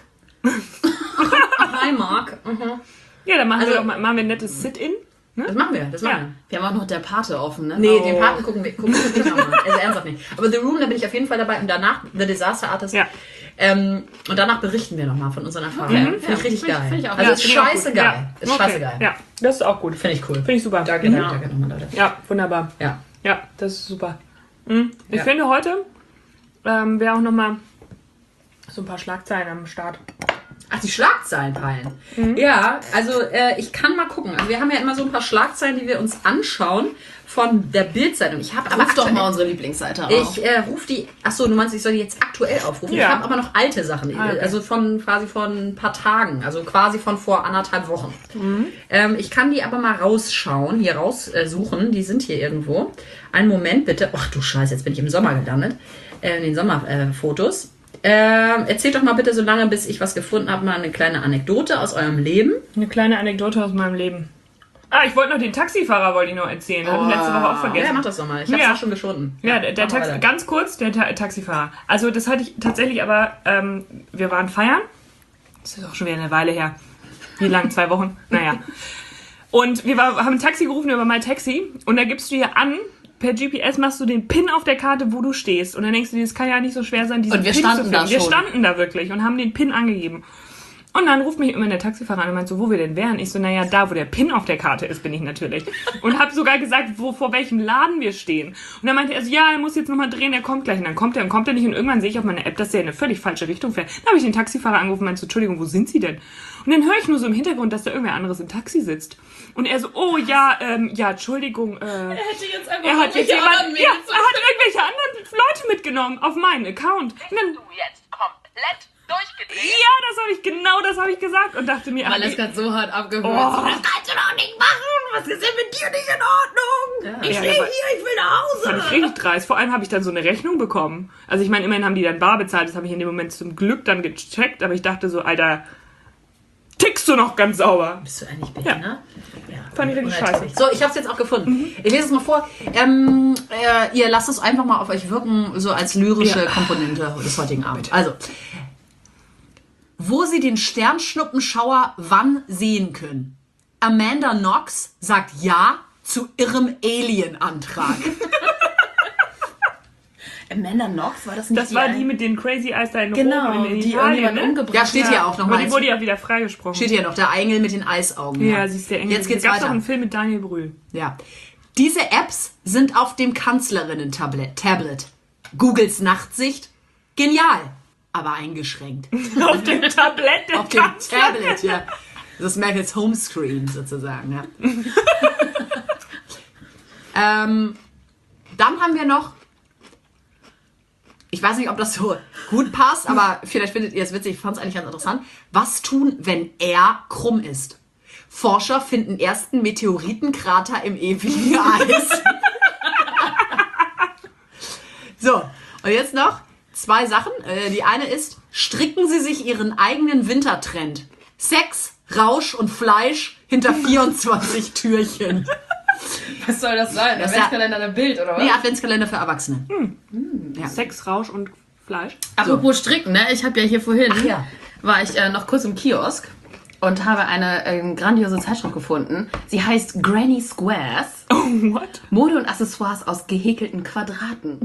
B: Hi Mark. Mhm.
D: Ja, dann machen
B: Also-
D: wir doch mal, machen wir ein nettes Sit-In.
B: Das machen wir, das machen
D: Ja.
B: wir.
C: Wir haben auch noch der Pate offen, ne?
B: Nee,
D: Oh.
B: den Paten gucken wir, gucken wir nicht nochmal. Also ernsthaft nicht. Aber The Room, da bin ich auf jeden Fall dabei. Und danach The Disaster Artist.
D: Ja.
B: Ähm, und danach berichten wir nochmal von unseren Erfahrungen. Finde ich richtig
C: Find ich-
B: geil.
C: find ich auch
B: also
C: geil.
B: ist
D: Finde ich auch
B: scheiße
D: gut.
B: geil.
D: Ja.
B: Ist
D: Okay.
B: scheiße geil.
D: Ja, das ist auch gut.
B: Finde ich cool.
D: Finde ich super.
B: Danke,
D: Mhm.
B: danke, danke nochmal, Leute.
D: Ja, wunderbar.
B: Ja.
D: Ja, das ist super. Mhm. Ich
B: Ja.
D: finde heute ähm, wäre auch nochmal so ein paar Schlagzeilen am Start.
B: Ach, die Schlagzeilen peilen.
D: Mhm.
B: Ja, also äh, ich kann mal gucken. Also wir haben ja immer so ein paar Schlagzeilen, die wir uns anschauen von der Bild-Zeitung. Ich habe aber
C: Ruf doch
B: aktuell-
C: mal unsere Lieblingsseite auf.
B: Ich äh, rufe die, achso, du meinst, ich soll die jetzt aktuell aufrufen?
D: Ja.
B: Ich habe aber noch alte Sachen,
D: Ah, okay.
B: also von quasi von ein paar Tagen, also quasi von vor anderthalb Wochen.
D: Mhm.
B: Ähm, ich kann die aber mal rausschauen, hier raussuchen, äh, suchen. Die sind hier irgendwo. Einen Moment bitte. Ach du Scheiße, jetzt bin ich im Sommer gelandet. Äh, in den Sommerfotos. Äh, Fotos. ähm, erzählt doch mal bitte so lange, bis ich was gefunden habe, mal eine kleine Anekdote aus eurem Leben.
D: Eine kleine Anekdote aus meinem Leben. Ah, ich wollte noch den Taxifahrer wollte ich noch erzählen. Das habe ich letzte Woche auch
B: Ja,
D: vergessen.
B: mach das doch mal. Ich habe
D: Ja.
B: auch schon geschunden.
D: Ja, der, der
B: mach mal
D: Taxi,
B: weiter.
D: ganz kurz, der Ta Taxifahrer. Also das hatte ich tatsächlich, aber ähm, wir waren feiern. Das ist auch schon wieder eine Weile her. Wie lange? Zwei Wochen? Naja. Und wir war, haben ein Taxi gerufen über MyTaxi und da gibst du hier an, per G P S machst du den Pin auf der Karte, wo du stehst. Und dann denkst du dir, das kann ja nicht so schwer sein, diesen
C: Und wir
D: Pin
C: standen
D: zu
C: da
D: finden. Wir
C: schon.
D: standen da wirklich und haben den Pin angegeben. Und dann ruft mich immer der Taxifahrer an und meint so, wo wir denn wären. Ich so, naja, da, wo der Pin auf der Karte ist, bin ich natürlich. Und habe sogar gesagt, wo, vor welchem Laden wir stehen. Und dann meinte er so, ja, er muss jetzt nochmal drehen, er kommt gleich. Und dann kommt er und kommt er nicht. Und irgendwann sehe ich auf meiner App, dass der in eine völlig falsche Richtung fährt. Dann habe ich den Taxifahrer angerufen und meinte so, Entschuldigung, wo sind Sie denn? Und dann höre ich nur so im Hintergrund, dass da irgendwer anderes im Taxi sitzt. Und er so, oh ja, ähm, ja, Entschuldigung, äh,
C: Er hätte jetzt einfach
D: er hat jetzt
C: irgendwelche
D: jemand,
C: anderen
D: ja,
C: Mädels-
D: er hat irgendwelche anderen Leute mitgenommen auf meinen Account. Und dann,
E: Du jetzt komplett durchgedreht.
D: ja, das habe ich, genau das habe ich gesagt und dachte mir, ach,
C: Weil es gerade so hart abgehört.
D: Oh.
C: So, das kannst du doch nicht machen. Was ist denn mit dir nicht in Ordnung? Ich
D: Ja,
C: stehe
D: aber-
C: hier, ich will nach
D: Das fand
C: Hause.
D: ich richtig dreist. Vor allem habe ich dann so eine Rechnung bekommen. Also ich meine, immerhin haben die dann bar bezahlt. Das habe ich in dem Moment zum Glück dann gecheckt. Aber ich dachte so, Alter, tickst du noch ganz sauber?
B: Bist du eigentlich behindert? Ja.
D: Fand ich richtig
B: Unerträglich.
D: scheiße.
B: So, ich habe es jetzt auch gefunden. Ich lese es mal vor. Ähm, äh, ihr lasst es einfach mal auf euch wirken, so als lyrische Komponente des heutigen Abends. Also, wo sie den Sternschnuppenschauer wann sehen können. Amanda Knox sagt Ja zu ihrem Alien-Antrag.
C: Amanda Knox, war das nicht
D: Das war die
C: ein-
D: mit den Crazy Eyes da in
C: Genau,
D: Rom, in
C: die
D: Italien,
C: irgendjemand
D: ne?
C: umgebracht
B: Ja, steht hier auch
D: Aber
B: nochmal.
D: die wurde ja wieder freigesprochen.
B: Steht hier noch, der Engel mit den Eisaugen.
D: ja, sie ist der Engel.
B: Jetzt geht's
D: da gab's
B: weiter.
D: auch einen Film mit Daniel Brühl.
B: Ja. Diese Apps sind auf dem Kanzlerinnen-Tablet. Tablet. Googles Nachtsicht, genial, aber eingeschränkt.
D: Auf dem Tablett der
B: Auf dem
D: Kanzler.
B: Tablet, ja. Das ist Merkels Homescreen sozusagen, ja. ähm, dann haben wir noch, ich weiß nicht, ob das so gut passt, aber vielleicht findet ihr es witzig, ich fand es eigentlich ganz interessant. Was tun, wenn er krumm ist? Forscher finden ersten Meteoritenkrater im ewigen Eis. So, und jetzt noch zwei Sachen. Äh, Die eine ist, stricken Sie sich Ihren eigenen Wintertrend. Sex, Rausch und Fleisch hinter vierundzwanzig Türchen.
C: Was soll das sein?
B: Das
C: Der Adventskalender der Bild, oder was?
B: Nee, Adventskalender für Erwachsene. Ja.
D: Sex, Rausch und Fleisch.
C: Apropos Stricken, ne? Ich habe ja hier vorhin,
B: Ach ja.
C: war ich äh, noch kurz im Kiosk und habe eine ähm, grandiose Zeitschrift gefunden. Sie heißt Granny Squares.
D: Oh, what?
C: Mode und Accessoires aus gehäkelten Quadraten.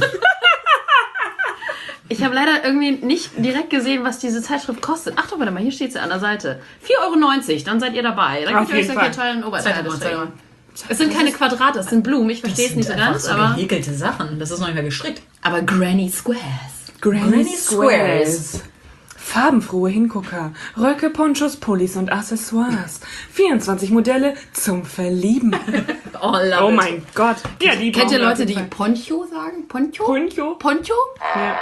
C: Ich habe leider irgendwie nicht direkt gesehen, was diese Zeitschrift kostet. Ach doch, warte mal, hier steht sie an der Seite. vier Euro neunzig, dann seid ihr dabei. Dann
D: Auf
C: könnt ihr euch
D: jeden
C: so hier
D: Fall.
C: tollen Oberteile
B: Zeig mal,
C: stricken. Es sind keine Quadrate, es sind Blumen. Ich verstehe es nicht so ganz, aber,
B: gehäkelte Sachen. Das ist noch nicht mehr gestrickt.
C: aber Granny Squares.
D: Granny,
B: Squares.
D: Farbenfrohe Hingucker, Röcke, Ponchos, Pullis und Accessoires. vierundzwanzig Modelle zum Verlieben.
C: Oh, love
D: Oh
C: it.
D: mein Gott. Ja, die
C: Kennt ihr
D: brauchen
C: Leute,
D: auf
C: die
D: jeden
C: Poncho sagen? Poncho?
D: Fall. Poncho?
C: Poncho?
D: Ja.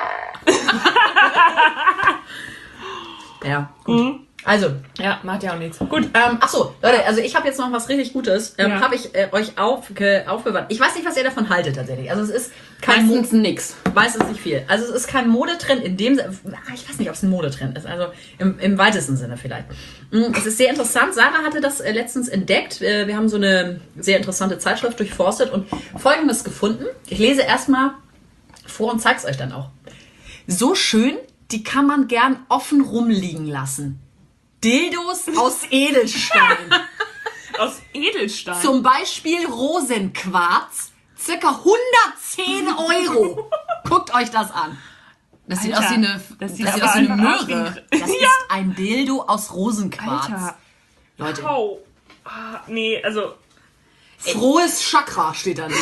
B: Ja, gut. Also,
D: Ja, macht ja auch nichts. Gut.
B: Ähm, ach so, Leute, also ich habe jetzt noch was richtig Gutes. Ähm,
D: Ja.
B: Habe ich äh, euch aufge, aufbewahrt. Ich weiß nicht, was ihr davon haltet tatsächlich. Also es ist kein
C: Meistens nix.
B: meistens nicht viel. Also es ist kein Modetrend in dem Sinne. Ich weiß nicht, ob es ein Modetrend ist. Also im, im weitesten Sinne vielleicht. Mm, Es ist sehr interessant. Sarah hatte das äh, letztens entdeckt. Äh, Wir haben so eine sehr interessante Zeitschrift durchforstet und Folgendes gefunden. Ich lese erstmal vor und zeig's euch dann auch. So schön, die kann man gern offen rumliegen lassen. Dildos aus Edelstein.
D: Aus Edelstein.
B: Zum Beispiel Rosenquarz. Circa hundertzehn Euro. Guckt euch das an.
C: Das sieht
D: Alter,
C: aus wie eine,
D: das sieht
C: das sieht
D: aber
C: aus wie eine
D: einfach aus wie
C: Möhre.
D: ein-
B: Das ist ein Dildo aus Rosenquarz.
D: Alter.
B: Leute,
D: Oh. Ah, nee, also
B: frohes Chakra steht da drin.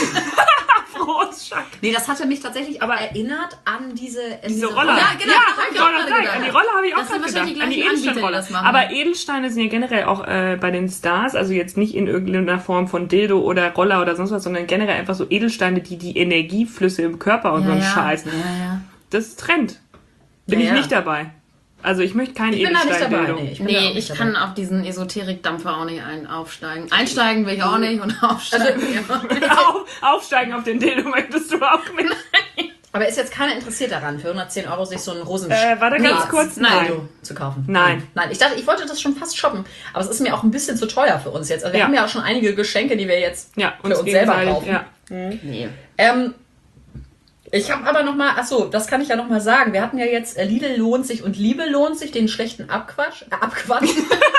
D: frohes Schack.
B: Nee, das hatte mich tatsächlich aber
D: Aber-
B: erinnert an diese, an
D: Diese Roller.
C: Ja, genau,
D: Ja,
C: hab ich
D: ich
C: auch
D: wollte
C: gerade
D: sagen,
C: gedacht.
D: an die Roller habe ich auch
C: Das sind
D: gerade
C: wahrscheinlich
D: gedacht. An
C: die
D: die
C: gleichen Anbieter, die
D: Edelsteinroller.
C: das machen.
D: Aber Edelsteine sind ja generell auch äh, bei den Stars, also jetzt nicht in irgendeiner Form von Dildo oder Roller oder sonst was, sondern generell einfach so Edelsteine, die die Energieflüsse im Körper und so einen Scheiß.
C: Ja, ja.
D: Das ist Trend. Bin
B: Ja,
D: ich
B: ja.
D: nicht dabei. Also ich möchte keinen
B: Ich bin da nicht dabei.
D: Edelstein-Dildo.
B: Nee, ich, bin da auch
C: Nee,
B: nicht
C: ich
B: dabei.
C: kann auf diesen Esoterik-Dampfer auch nicht ein aufsteigen. Einsteigen will ich auch nicht und aufsteigen will ich auch nicht.
D: Auf, aufsteigen auf den Dildo möchtest du auch mit.
B: Aber ist jetzt keiner interessiert daran, für hundertzehn Euro sich so einen Rosen
D: Äh, warte ganz kurz. Nein.
B: Dildo zu kaufen?
D: Nein.
B: Nein, ich dachte, ich wollte das schon fast shoppen, aber es ist mir auch ein bisschen zu teuer für uns jetzt. Also wir
D: Ja.
B: haben ja auch schon einige Geschenke, die wir jetzt
D: Ja,
B: für uns selber kaufen.
D: Ja.
C: Nee.
B: Ähm, ich habe aber noch mal, ach so, das kann ich ja noch mal sagen. Wir hatten ja jetzt äh, Lidl lohnt sich und Liebe lohnt sich, den schlechten Abquatsch, äh, Abquatsch,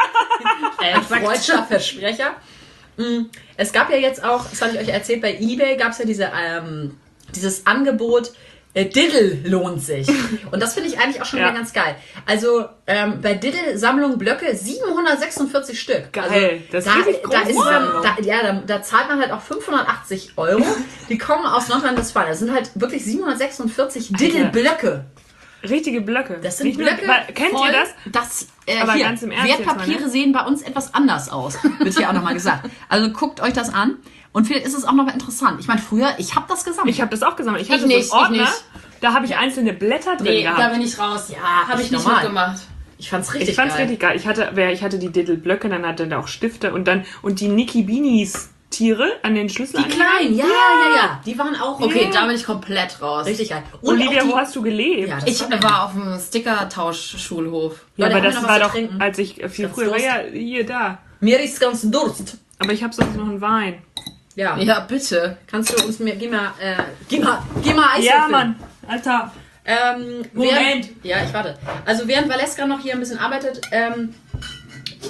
B: ein freudscher Versprecher. Mm, Es gab ja jetzt auch, das hatte ich euch erzählt, bei eBay gab es ja diese, ähm, dieses Angebot, äh, Diddle lohnt sich. Und das finde ich eigentlich auch schon
D: Ja.
B: wieder ganz geil. Also ähm, bei Diddle Sammlung Blöcke siebenhundertsechsundvierzig Stück.
D: Geil,
B: Also,
D: das ist
B: da,
D: richtig
B: da
D: groß.
B: ist da, ja, da, da zahlt man halt auch fünfhundertachtzig Euro. Die kommen aus Nordrhein-Westfalen. Das sind halt wirklich siebenhundertsechsundvierzig Diddle-Blöcke.
D: Richtige Blöcke.
B: Das sind
D: Nicht
B: Blöcke.
D: Nur, weil, kennt
B: voll,
D: ihr das?
B: Das, äh,
D: Aber
B: hier,
D: ganz im Ernst jetzt
B: Wertpapiere
D: mal, ne?
B: sehen bei uns etwas anders aus. Wird hier auch nochmal gesagt. Also guckt euch das an. Und vielleicht ist es auch noch interessant. Ich meine, früher, ich habe das gesammelt.
D: Ich habe das auch gesammelt. Ich hatte
C: nicht,
D: so einen Ordner,
C: ich nicht.
D: da habe ich einzelne Blätter drin
C: Nee,
D: gehabt.
C: da bin ich raus.
B: Ja,
C: habe
B: ich
C: ich nicht
B: normal.
C: mitgemacht.
B: Ich fand's richtig
D: Ich fand's
B: geil.
D: richtig geil. Ich hatte, wer, ich hatte die Diddle-Blöcke, dann hatte er auch Stifte und dann, und die Nicky Beanies Tiere an den Schlüsseln.
B: Die kleinen, ja, ja, ja. Die waren auch
C: Okay,
B: ja.
C: da bin ich komplett raus.
B: richtig geil. Und
D: Olivia,
B: auch die,
D: wo hast du gelebt?
B: Ja, das
C: Ich
B: war-
C: war auf dem Sticker-Tausch-Schulhof.
D: Ja,
B: Leute,
D: aber
B: haben wir
D: das
B: noch
D: war
B: was zu
D: doch,
B: trinken?
D: als ich äh, viel
B: Ganz
D: früher war,
B: Durst.
D: ja hier, da.
B: Mir ist ganz Durst.
D: Aber ich habe sonst noch einen Wein.
B: Ja.
C: Ja, bitte.
B: Kannst du uns mir, geh mal, äh, geh mal, geh mal Eis
D: Ja,
B: öffnen.
D: Mann. Alter.
B: Ähm,
D: Moment.
B: Während, ja, ich warte. Also während Valeska noch hier ein bisschen arbeitet, ähm,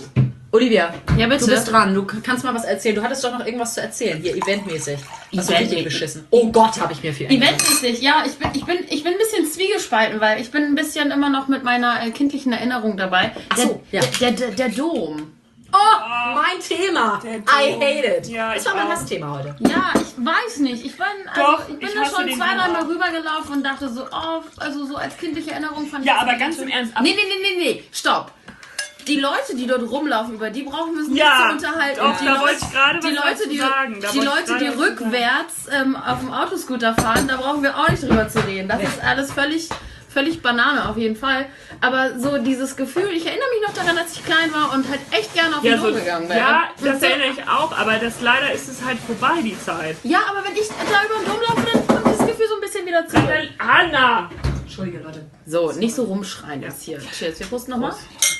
B: Olivia,
C: Ja, bitte.
B: du bist dran. Du kannst mal was erzählen. Du hattest doch noch irgendwas zu erzählen. Hier, eventmäßig. Hast du
C: Event-
B: richtig beschissen. Oh Gott, habe ich mir viel eingeladen.
C: Eventmäßig, ja, ich bin, ich, bin, ich bin ein bisschen zwiegespalten, weil ich bin ein bisschen immer noch mit meiner äh, kindlichen Erinnerung dabei.
B: Ach so,
C: der,
B: ja.
C: der, der, der Dom.
B: Oh, mein Thema.
D: Der
B: I
D: Dom.
B: hate it.
D: Ja,
B: das
D: ich
B: war mein
D: auch.
B: Hassthema heute.
C: Ja, ich weiß nicht. Ich bin, also,
D: Doch,
C: ich bin
D: ich
C: da
D: hasse
C: schon
D: den
C: zwei,
D: Dom
C: dreimal
D: auch.
C: rübergelaufen und dachte so, oh, also so als kindliche Erinnerung fand
D: Ja,
C: ich das
D: aber
C: nicht
D: ganz
C: so-
D: im Ernst, ab-
C: Nee, nee, nee, nee, nee, stopp. Die Leute, die dort rumlaufen, über die brauchen wir uns
D: Ja,
C: nicht zu unterhalten.
D: doch,
C: die
D: da
C: Leute,
D: wollte ich gerade
C: die
D: was
C: Leute,
D: dazu
C: die,
D: sagen. Da
C: die,
D: wollte ich
C: Leute,
D: gerade
C: die
D: was dazu
C: rückwärts ähm, auf dem Autoscooter fahren, da brauchen wir auch nicht drüber zu reden. Das ist alles völlig, völlig Banane auf jeden Fall. Aber so dieses Gefühl, ich erinnere mich noch daran, als ich klein war und halt echt gerne auf den
D: Ja,
C: Dom
D: so,
C: gegangen wäre.
D: ja,
C: Und
D: das
C: so-
D: erinnere ich auch, aber das leider ist es halt vorbei, die Zeit.
C: Ja, aber wenn ich da über den Dom laufe, dann kommt dieses Gefühl so ein bisschen wieder zurück.
D: Anna!
B: Entschuldige, Leute.
C: So, nicht so rumschreien jetzt hier. Cheers, wir posten nochmal.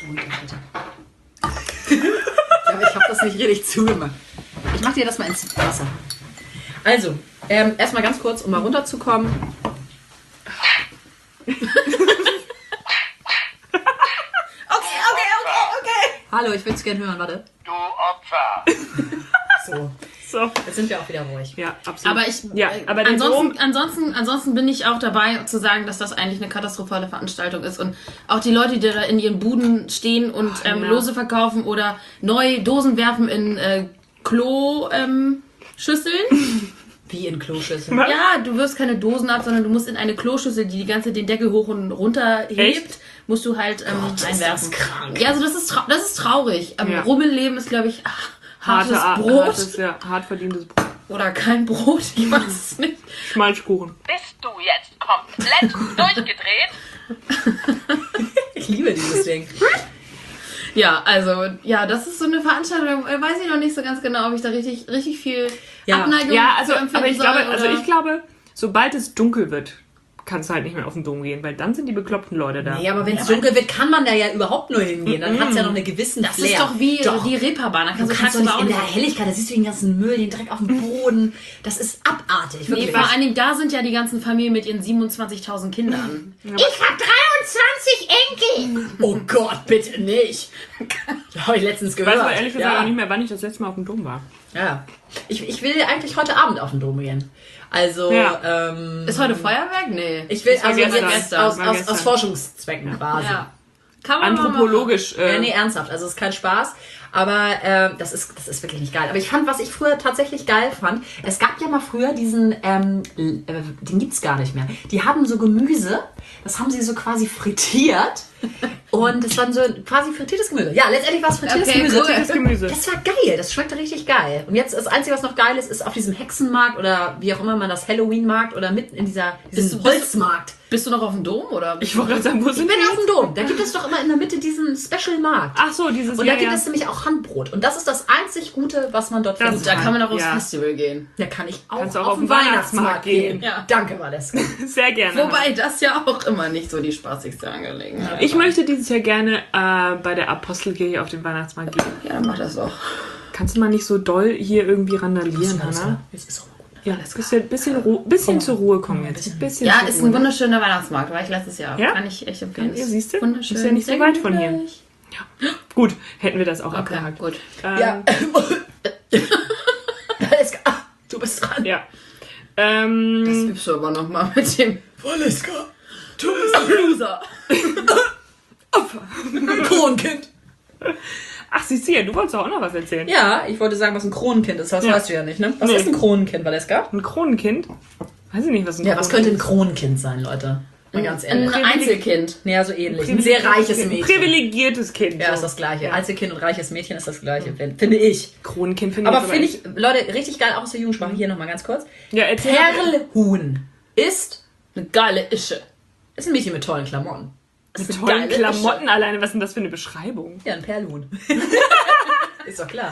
B: Aber ich habe das nicht richtig zugemacht. Ich mach dir das mal ins Wasser. Also, ähm, erstmal ganz kurz, um mal runterzukommen. Okay, okay, okay, okay. Hallo, ich würde es gerne hören, warte.
E: Du Opfer.
B: So,
D: So.
B: jetzt sind wir auch wieder ruhig.
D: Ja, absolut.
C: Aber ich,
D: ja,
C: äh,
D: aber der
C: ansonsten,
D: Dom,
C: ansonsten, ansonsten bin ich auch dabei zu sagen, dass das eigentlich eine katastrophale Veranstaltung ist und auch die Leute, die da in ihren Buden stehen und ähm,
D: ja.
C: Lose verkaufen oder neu Dosen werfen in äh, Klo ähm, Schüsseln.
B: Wie in Kloschüsseln.
D: Was?
C: Ja, du wirfst keine Dosen ab, sondern du musst in eine Kloschüssel, die die ganze den Deckel hoch und runter hebt,
D: Echt?
C: musst du halt ähm,
B: Gott, ist
C: einwerfen.
B: das krank.
C: Ja, also das ist, trau das ist traurig. Ähm,
D: Ja.
C: Rummelleben ist, glaube ich, ach, hartes
D: harte,
C: Brot
D: hartes, ja, hart verdientes Brot.
C: oder kein Brot. Ich weiß es nicht.
D: Schmalzkuchen.
E: Bist du jetzt komplett durchgedreht?
B: Ich liebe dieses Ding.
C: Ja, also, ja, das ist so eine Veranstaltung, äh, weiß ich noch nicht so ganz genau, ob ich da richtig, richtig viel
B: Ja.
C: Abneigung
D: Ja, also,
C: für empfinden
D: aber ich
C: soll,
D: glaube, also
C: oder-
D: ich glaube, sobald es dunkel wird, kannst du halt nicht mehr auf den Dom gehen, weil dann sind die bekloppten Leute da.
B: Nee, aber wenn es dunkel wird, kann man da ja überhaupt nur hingehen. Dann hat es ja noch eine gewissen
C: Das
B: Flair.
C: ist doch wie
B: Doch.
C: die Reeperbahn, da
B: Du
C: kannst du
B: kannst doch
C: tagsüber
B: nicht in
C: auch
B: der
C: nicht.
B: Helligkeit, da siehst du den ganzen Müll, den Dreck auf dem Boden. Das ist abartig,
C: Nee,
B: wirklich.
C: vor allen Dingen, da sind ja die ganzen Familien mit ihren siebenundzwanzigtausend Kindern.
A: Ich hab dreiundzwanzig Enkel.
B: Oh Gott, bitte nicht. Das habe ich letztens
D: Ich
B: gehört.
D: weiß aber ehrlich gesagt
B: ja.
D: auch nicht mehr, wann ich das letzte Mal auf dem Dom war.
B: Ja. Ich, ich will eigentlich heute Abend auf den Dom gehen. Also,
D: Ja.
B: ähm,
C: Ist heute Feuerwerk? Nee.
B: ich will,
D: Das war
B: also
D: gestern.
B: jetzt
C: Gestern.
B: aus,
D: War
B: aus,
D: gestern.
B: aus Forschungszwecken quasi.
C: Ja. Kann man mal machen.
D: Anthropologisch. Äh,
B: Ja, nee, ernsthaft. Also es ist kein Spaß. Aber ähm, das, ist, das ist wirklich nicht geil. Aber ich fand, was ich früher tatsächlich geil fand, es gab ja mal früher diesen, ähm, l- äh, den gibt's gar nicht mehr. Die haben so Gemüse, das haben sie so quasi frittiert. Und das war so quasi frittiertes Gemüse. Ja, letztendlich war es frittiertes
C: Okay,
B: Gemüse.
C: cool.
D: frittiertes Gemüse.
B: Das war geil, das schmeckte richtig geil. Und jetzt das Einzige, was noch geil ist, ist auf diesem Hexenmarkt oder wie auch immer man das Halloween-Markt oder mitten in dieser, diesem
C: Bist du-
B: Holzmarkt.
C: Bist du noch auf dem Dom, oder?
D: Ich wollte gerade sagen, wo
B: Ich
D: sind
B: bin
D: wir
B: auf dem Dom. Da gibt es doch immer in der Mitte diesen Special-Markt.
D: Ach so, dieses
B: Und
D: ja,
B: da gibt
D: ja.
B: es nämlich auch Handbrot. Und das ist das einzig Gute, was man dort
D: Das
B: findet.
C: Da kann man auch aufs
D: Ja.
C: Festival gehen.
B: Da kann ich auch,
D: Kannst auch
B: auf,
D: auf
B: den
D: den
B: Weihnachtsmarkt
D: Weihnachtsmarkt
B: gehen.
D: gehen.
B: Ja. Danke, Valeska.
D: Sehr gerne.
C: Wobei das ja auch immer nicht so die spaßigste Angelegenheit
D: Ich möchte dieses Jahr gerne äh, bei der Apostelkirche auf den Weihnachtsmarkt gehen.
C: Ja, dann mach das doch.
D: Kannst du mal nicht so doll hier irgendwie randalieren, Hannah?
B: Jetzt ist auch mal gut.
D: Ja, ein bisschen, bisschen, Ru bisschen zur Ruhe kommen jetzt. Bisschen
C: Ja,
D: zur
C: ist
D: Ruhe.
C: ein wunderschöner Weihnachtsmarkt, war ich letztes Jahr.
D: Ja?
C: Kann ich echt empfehlen.
D: Ja, siehst du?
C: Wunderschön.
D: Ist ja nicht so
C: Sehr
D: weit von hier.
C: gemütlich.
D: Gut, hätten wir das auch
C: Okay,
D: abgehakt.
C: gut.
D: Ähm,
B: Ja. Valeska, ah, du bist dran.
D: ja. Ähm,
C: Das übst du aber nochmal mit dem
B: Valeska, du
C: Loser.
B: bist ein Kronenkind.
D: ach, siehst du ja, du wolltest auch noch was erzählen.
B: Ja, ich wollte sagen, was ein Kronenkind ist. Das
D: Ja.
B: weißt du ja nicht, ne? Was
D: Nee.
B: ist ein Kronenkind, Valeska?
D: Ein Kronenkind? Weiß ich nicht, was ein
B: Ja, was
D: Kronenkind
B: könnte ein Kronenkind sein, Leute? Mal ganz ehrlich.
C: Ein Einzelkind.
B: Ja, so ähnlich. Ein sehr reiches Mädchen.
D: Privilegiertes Kind.
B: Ja,
D: so.
B: ist das Gleiche.
D: Ja.
B: Einzelkind und reiches Mädchen ist das Gleiche, finde ich.
D: Kronenkind finde
B: Aber
D: ich
B: finde ich, Leute, richtig geil, auch aus der Jugendsprache. Hier nochmal ganz kurz.
D: Ja, erzähl.
B: Perlhuhn ist,
C: Eine geile Ische.
B: ist ein Mädchen mit tollen Klamotten. Ist
D: Mit
B: eine
D: tollen
B: geile
D: Klamotten
B: Ische.
D: alleine, was ist denn das für eine Beschreibung?
B: Ja, ein Perlhuhn. Ist doch klar.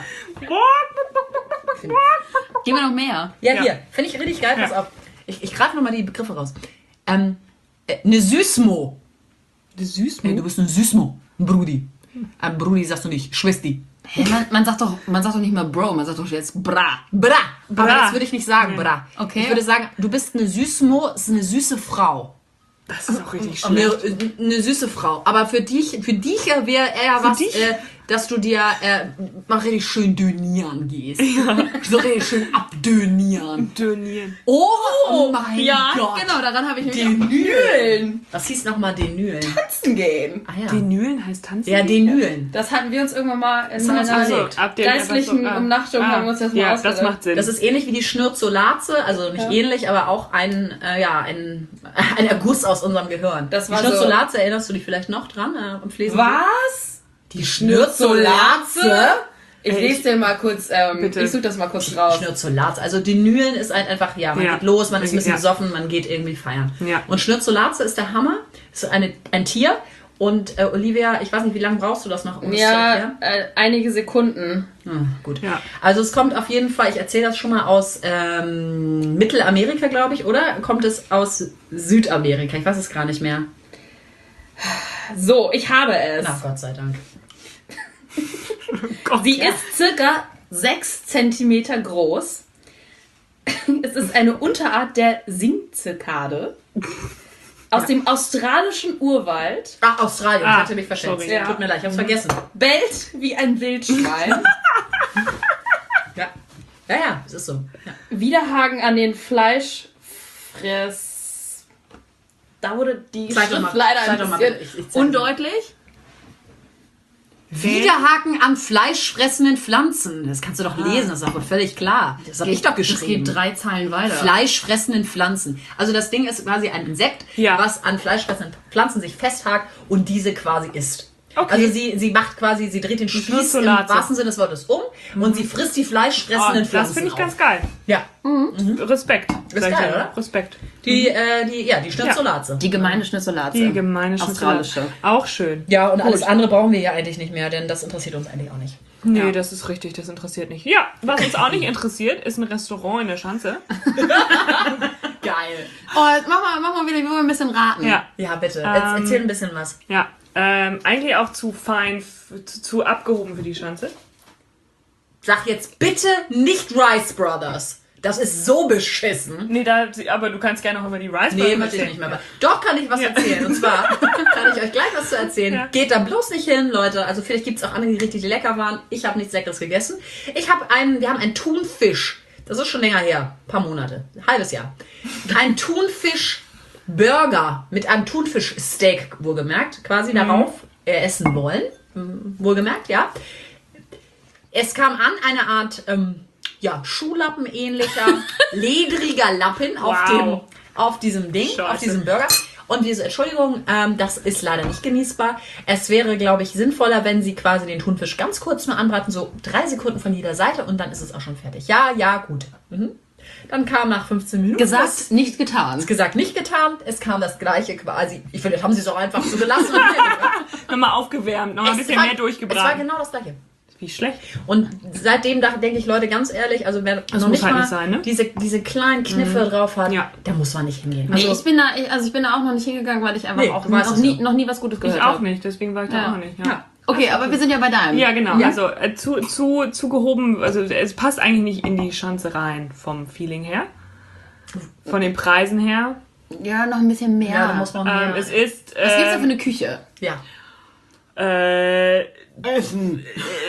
C: Gib mir noch mehr.
B: Ja,
D: Ja.
B: hier. Finde ich richtig geil. Pass
D: Ja.
B: auf. Ich, ich greife nochmal die Begriffe raus. Ähm, äh, eine Süßmo.
D: Süß,
B: Hey, du bist eine Süßmo. Ein Brudi. Ein Brudi sagst du nicht. Schwesti.
C: Hey, man, man, sagt doch, man sagt doch nicht mal Bro, man sagt doch jetzt Bra.
B: Bra.
D: Bra.
B: Aber das würde ich nicht sagen, bra.
C: Okay.
B: Ich würde sagen, du bist eine Süßmo, ist eine süße Frau.
D: Das ist auch richtig
B: Eine,
D: schlecht.
B: eine süße Frau. Aber für dich, für dich wäre eher was,
D: dich?
B: äh, dass du dir äh, mal richtig schön dönieren gehst. Ja. So richtig schön abdönieren.
D: Dönieren.
B: Oh, oh mein
C: Ja,
B: Gott.
C: genau, daran habe ich mich
B: Denülen. Was hieß nochmal Denülen?
C: tanzen gehen.
B: Ah ja.
D: Denülen heißt tanzen?
B: Ja, Denülen.
C: Das hatten wir uns irgendwann mal in
B: haben wir uns
C: einer
B: überlegt.
D: ab der-
C: geistlichen
D: einfach so, ah.
C: Umnachtung haben wir uns das mal
D: Ja, das
C: ausgedacht.
D: macht Sinn.
B: Das ist ähnlich wie die Schnürzolaze, also nicht ähnlich, aber auch ein, äh, ja, ein, ein Erguss aus unserem Gehirn.
C: Das
B: die
C: war
B: Schnürzolaze, erinnerst du dich vielleicht noch dran? Äh, am Flesen?
C: Was?
B: Die Schnürzolaze?
C: Ich lese dir mal kurz, ähm,
D: Bitte.
C: ich suche das mal kurz raus.
B: Schnürzolaze. Also Denülen ist halt einfach, ja, man
D: Ja.
B: geht los, man ist ein bisschen
D: Ja.
B: besoffen, man geht irgendwie feiern.
D: Ja.
B: Und Schnürzolaze ist der Hammer. Ist eine, ein Tier. Und äh, Olivia, ich weiß nicht, wie lange brauchst du das noch, um es zu erklären?
C: Ja, äh, einige Sekunden.
B: Hm, gut.
D: Ja.
B: Also es kommt auf jeden Fall, ich erzähle das schon mal aus ähm, Mittelamerika, glaube ich, oder? Kommt es aus Südamerika? Ich weiß es gar nicht mehr.
C: So, ich habe es.
B: Na, Gott sei Dank.
D: Gott,
C: Sie
D: ja.
C: ist circa sechs Zentimeter groß. Es ist eine Unterart der Singzikade aus dem australischen Urwald.
B: Ach, Australien,
D: Ah,
B: ich hatte mich verschätzt.
D: sorry,
B: Ja.
D: ja.
B: Tut mir leid, ich hab's vergessen.
C: Bellt wie ein Wildschwein.
B: Ja, ja, ja, es ist so. Ja.
C: Widerhaken an den Fleischfress. Da wurde die
B: Zeig doch
C: Schrift
B: mal,
C: leider
B: zeig
C: ein
B: doch mal
C: bisschen
B: bitte, ich- ich zeig
C: undeutlich.
B: Widerhaken an fleischfressenden Pflanzen. Das kannst du doch lesen, das ist doch völlig klar. Das habe ich doch
C: Das
B: geschrieben.
C: geht drei Zeilen weiter.
B: Fleischfressenden Pflanzen. Also das Ding ist quasi ein Insekt,
D: Ja.
B: was an fleischfressenden Pflanzen sich festhakt und diese quasi isst.
D: Okay.
B: Also sie, sie macht quasi, sie dreht den Spieß im
D: Schnürzolaze.
B: wahrsten Sinne des Wortes um und sie frisst die
D: Oh,
B: fleischfressenden
D: das
B: Pflanzen
D: finde ich
B: auf.
D: ganz geil.
B: Ja,
D: Respekt.
B: Ist
D: sag ich
B: geil,
D: dir.
B: oder?
D: Respekt.
B: die, äh, die, ja, die Schnürzolaze.
C: Die gemeine Schnitzelate.
D: Die gemeine
C: Australische.
D: Schnitzel. Auch schön.
B: Ja, und alles andere brauchen wir ja eigentlich nicht mehr, denn das interessiert uns eigentlich auch nicht.
D: Nee,
C: Ja.
D: das ist richtig, das interessiert nicht. Ja, was uns auch nicht interessiert, ist ein Restaurant in der Schanze.
B: Geil.
C: Oh, mach mal, mach mal wieder, wir wollen ein bisschen raten.
D: Ja,
B: Ja, bitte.
D: Ähm,
B: Erzähl ein bisschen was.
D: ja. Ähm, eigentlich auch zu fein, f- zu, zu abgehoben für die Schanze.
B: Sag jetzt bitte nicht Rice Brothers. Das ist so beschissen.
D: Nee, da, aber du kannst gerne auch über die Rice
B: Nee,
D: Brothers
B: möchte ich
D: erzählen.
B: nicht mehr. Aber doch kann ich was
D: Ja.
B: erzählen. Und zwar kann ich euch gleich was zu erzählen.
D: Ja.
B: Geht da bloß nicht hin, Leute. Also vielleicht gibt es auch andere, die richtig lecker waren. Ich habe nichts Leckeres gegessen. Ich habe einen, wir haben einen Thunfisch. Das ist schon länger her. Ein paar Monate. Ein halbes Jahr. Ein Thunfisch-Burger mit einem Thunfisch-Steak, wohlgemerkt, quasi darauf äh, essen wollen. Hm, Wohlgemerkt, ja. Es kam an, eine Art ähm, ja, Schuhlappen-ähnlicher, ledriger Lappen auf,
D: Wow.
B: dem, auf diesem Ding,
D: Scheiße.
B: auf diesem Burger. Und diese Entschuldigung, ähm, das ist leider nicht genießbar. Es wäre, glaube ich, sinnvoller, wenn sie quasi den Thunfisch ganz kurz nur anbraten, so drei Sekunden von jeder Seite und dann ist es auch schon fertig. Ja, ja, gut. Mhm. Dann kam nach fünfzehn Minuten...
C: Gesagt,
B: das-
C: nicht getan.
B: gesagt, nicht getan. Es kam das Gleiche quasi. Ich finde, das haben sie es auch einfach so gelassen.
D: Nochmal aufgewärmt, nochmal ein
B: Es
D: bisschen
B: war-
D: mehr
B: Es war
D: durchgebraten.
B: genau das Gleiche.
D: Wie schlecht.
B: Und seitdem da denke ich, Leute, ganz ehrlich, also wer noch
D: muss
B: nicht
D: halt
B: mal
D: nicht sein, ne?
B: diese, diese kleinen Kniffe drauf hat,
D: Ja.
B: da muss man nicht hingehen.
C: Nee,
B: Also,
C: ich bin da, ich, also ich bin da auch noch nicht hingegangen, weil ich einfach
B: Nee,
C: auch
B: du weißt
C: noch
B: es
C: nie,
B: ja.
C: noch nie was Gutes gehört
D: Ich auch
C: habe.
D: nicht, deswegen war ich da
C: Ja.
D: auch nicht. Ja,
B: ja.
C: Okay, aber wir sind ja bei deinem.
D: ja genau.
B: Ja.
D: Also äh, zu, zu, zu gehoben, also es passt eigentlich nicht in die Schanze rein vom Feeling her. Von den Preisen her.
C: Ja, noch ein bisschen mehr.
B: ja, da muss man
D: Ähm,
B: mehr.
D: es ist.
C: Was gibt's da für
D: Ähm,
C: eine Küche?
B: ja.
D: äh,
B: Essen.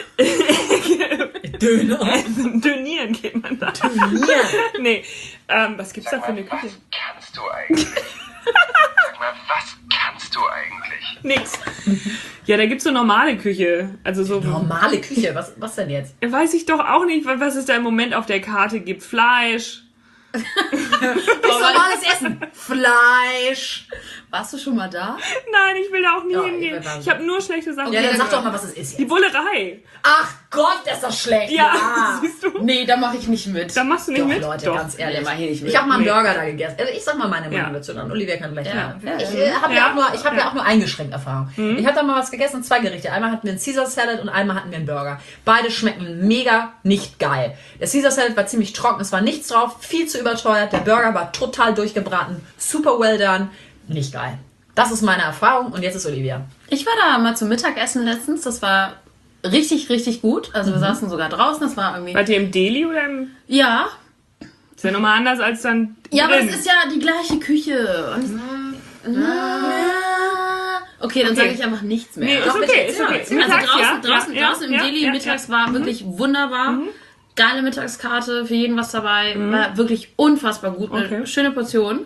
B: Döner.
D: Dönieren geht man da.
B: Dönieren.
D: Nee, ähm, was gibt's da für eine
E: Was
D: Küche?
E: kannst du eigentlich? Sag mal, was kannst du eigentlich?
D: Nix. Ja, da gibt's so normale Küche. Also so.
B: Normale Küche, was, was denn jetzt?
D: Weiß ich doch auch nicht, was es da im Moment auf der Karte gibt. Fleisch.
B: Ist normales Essen. Fleisch.
C: Warst du schon mal da?
D: Nein, ich will da auch nie
B: Ja,
D: hingehen.
B: ich will-
D: Ich habe nur schlechte Sachen.
B: Ja, dann sag
C: dann-
B: doch mal, was es ist
D: Die
B: jetzt.
D: Bullerei.
B: Ach Gott, ist das schlecht.
D: Ja, siehst du?
C: Nee, da mache ich nicht mit.
D: Da machst du nicht
B: Doch,
D: mit.
B: Leute,
D: Doch.
B: ganz ehrlich.
C: Nee, mach ich nicht mit.
B: Ich habe mal einen
D: Nee.
B: Burger da gegessen. Also ich sag mal meine Meinung
D: Ja.
B: dazu dann. Olivia kann gleich
C: Ja,
B: sagen.
C: ja.
B: Ich äh, habe ja.
D: Ja.
B: auch nur, ich hab ja.
D: Ja.
B: auch nur eingeschränkt Erfahrung. Ich habe da mal was gegessen, zwei Gerichte. Einmal hatten wir einen Caesar Salad und einmal hatten wir einen Burger. Beide schmecken mega nicht geil. Der Caesar Salad war ziemlich trocken, es war nichts drauf, viel zu überteuert. Der Burger war total durchgebraten, super well done, nicht geil. Das ist meine Erfahrung und jetzt ist Olivia.
C: Ich war da mal zum Mittagessen letztens. Das war richtig, richtig gut. Also wir saßen sogar draußen. Das war irgendwie...
D: Wart ihr im Deli oder im...
C: Ja.
D: Ist ja nochmal anders als dann
C: Ja, aber
D: drin.
C: das ist ja die gleiche Küche. Und na, Okay, dann
D: Okay.
C: sage ich einfach nichts mehr.
D: Nee, ist
B: Doch, bitte,
D: okay, ist
B: erzähl
D: okay.
B: mal.
C: Also
D: Mittags,
C: draußen,
D: ja,
C: draußen,
D: ja,
C: draußen im
D: ja,
C: Deli
D: ja,
C: mittags
D: ja.
C: war wirklich wunderbar. Geile Mittagskarte, für jeden was dabei. War wirklich unfassbar gut. Eine
D: Okay.
C: schöne Portion.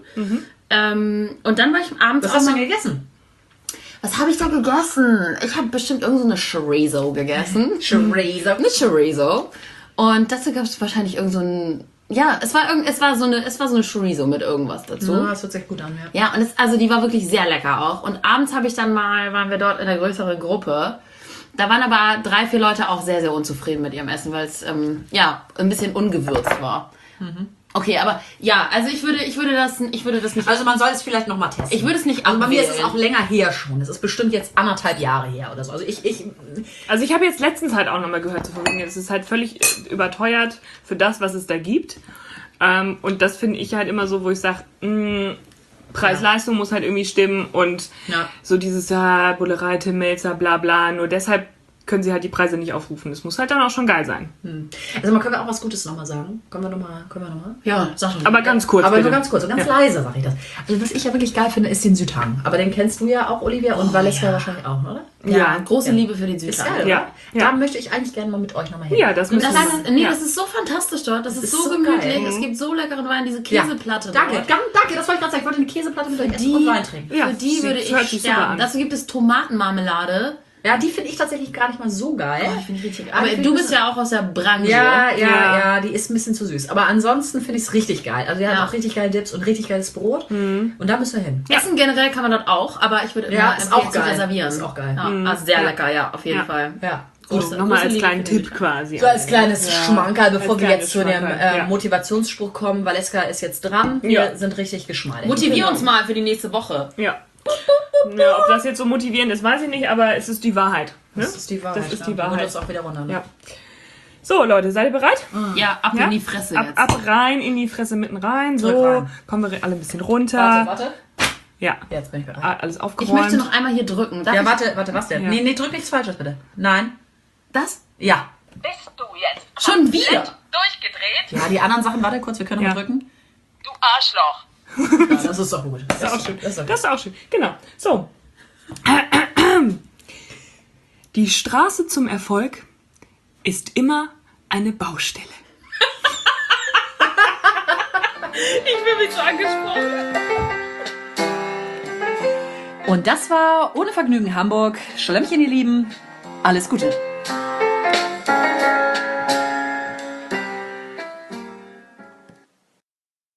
C: Ähm, und dann war ich abends
B: Was
C: auch
B: hast du
C: mal...
B: denn gegessen?
C: Was habe ich da gegessen? Ich habe bestimmt irgend so eine Chorizo gegessen.
B: Chorizo.
C: Eine Chorizo. Und dazu gab es wahrscheinlich irgend so ein... Ja, es war, irgend, es, war so eine, es war so eine Chorizo mit irgendwas dazu.
B: So, das hört sich gut an, ja.
C: Ja, und es, also die war wirklich sehr lecker auch. Und abends habe ich dann mal, waren wir dort in einer größeren Gruppe. Da waren aber drei, vier Leute auch sehr, sehr unzufrieden mit ihrem Essen, weil es ähm, ja ein bisschen ungewürzt war. Okay, aber ja, also ich würde, ich würde das, ich würde das nicht.
B: Also man soll es vielleicht nochmal testen.
C: Ich würde es nicht
B: Also bei mir ist
C: abwählen.
B: es auch länger her schon. Es ist bestimmt jetzt anderthalb Jahre her oder so. Also ich, ich
D: Also ich habe jetzt letztens halt auch nochmal gehört, zu verwegen, es ist halt völlig äh, überteuert für das, was es da gibt. Ähm, und das finde ich halt immer so, wo ich sage, Preis-Leistung muss halt irgendwie stimmen und
B: Ja.
D: so dieses, ja, Bullerei, Tim Melzer, bla bla, nur deshalb können sie halt die Preise nicht aufrufen. Das muss halt dann auch schon geil sein.
B: Also mal können wir auch was Gutes nochmal sagen. Können wir nochmal, können wir nochmal?
C: Ja.
B: Sag schon.
D: Aber ganz kurz,
B: Aber
D: bitte.
B: nur ganz kurz und ganz leise sage ich das. Also was ich ja wirklich geil finde, ist den Südhang. Aber den kennst du ja auch, Olivia, und Valeska wahrscheinlich auch, oder?
C: Ja, große
B: Ja.
C: Liebe für den
B: Ist
C: Südhang.
B: geil, oder?
D: Ja, ja.
B: Da möchte ich eigentlich gerne mal mit euch nochmal hin.
D: Ja, das müssen
C: Das
D: wir
C: ist, nee,
D: ja.
C: das ist so fantastisch dort. Das ist,
B: ist
C: so,
B: so
C: gemütlich.
B: geil.
C: Es gibt so leckeren Wein, diese
B: Ja.
C: Käseplatte
B: Danke,
C: dort.
B: ganz, danke, das wollte ich gerade sagen. Ich wollte eine Käseplatte mit euch essen
C: Die,
B: und Wein trinken.
D: Ja,
C: für die
D: sieht-
C: würde
D: hört
C: ich
D: sich super
C: sterben.
D: an.
C: Dazu gibt es Tomatenmarmelade.
B: Ja, die finde ich tatsächlich gar nicht mal so geil.
C: Oh, ich finde richtig. Aber
B: ich find
C: du
B: das-
C: bist ja auch aus der Branche.
B: Ja, ja,
D: Ja.
B: ja, die ist ein bisschen zu süß. Aber ansonsten finde ich es richtig geil. Also die haben
C: Ja.
B: auch richtig geile Dips und richtig geiles Brot. Und da müssen wir hin.
C: Essen generell kann man dort auch, aber ich würde immer
B: Ja, ist
C: empfehlen
B: auch
C: zu
B: geil.
C: reservieren.
B: Ist auch geil.
C: Ja, also sehr
D: Ja.
C: lecker, ja, auf jeden
D: Ja.
C: Fall.
B: Ja.
D: So,
C: Große-
D: nochmal
C: große
D: als
C: Liebe
D: kleinen
C: für den
D: Tipp
C: Südhang.
D: quasi.
B: So als kleines
D: Ja.
B: Schmankerl, bevor
D: Als
B: wir
D: kleines
B: jetzt zu dem
D: Schmankerl,
B: äh,
D: ja.
B: Motivationsspruch kommen. Valeska ist jetzt dran. Wir
D: Ja.
B: sind richtig geschmeidig.
C: Motivier uns mal für die nächste Woche.
D: Ja. Ja, ob das jetzt so motivierend ist, weiß ich nicht, aber es ist die Wahrheit. Ne?
B: Das ist die Wahrheit.
D: Das ist
B: ja.
D: die
B: Holt
D: Wahrheit.
B: uns auch wieder runter. Ne?
D: Ja. So, Leute, seid ihr bereit?
C: Ja, ab
D: Ja?
C: in die Fresse
D: Ab,
C: jetzt.
D: ab rein, in die Fresse mitten rein. So,
B: Drück rein.
D: kommen wir alle ein bisschen runter.
B: Warte, warte.
D: Ja,
B: Jetzt bin ich bereit.
D: a- alles
C: Ich
D: aufgeräumt.
C: möchte noch einmal hier drücken. Darf
B: Ja,
C: ich-
B: warte, warte, was denn?
D: Ja.
B: Nee, nee, drück nichts Falsches bitte. Nein.
C: Das?
B: Ja.
E: Bist du jetzt
C: Schon wieder?
E: durchgedreht?
B: Ja, die anderen Sachen, warte kurz, wir können noch
D: Ja.
B: mal drücken.
E: Du Arschloch.
B: Ja, das ist doch gut.
D: Das ist auch schön.
B: Das ist doch
D: Das ist auch schön. Genau. So. Die Straße zum Erfolg ist immer eine Baustelle. Ich fühle mich so angesprochen.
A: Und das war Ohne Vergnügen Hamburg. Schlemmchen, ihr Lieben. Alles Gute.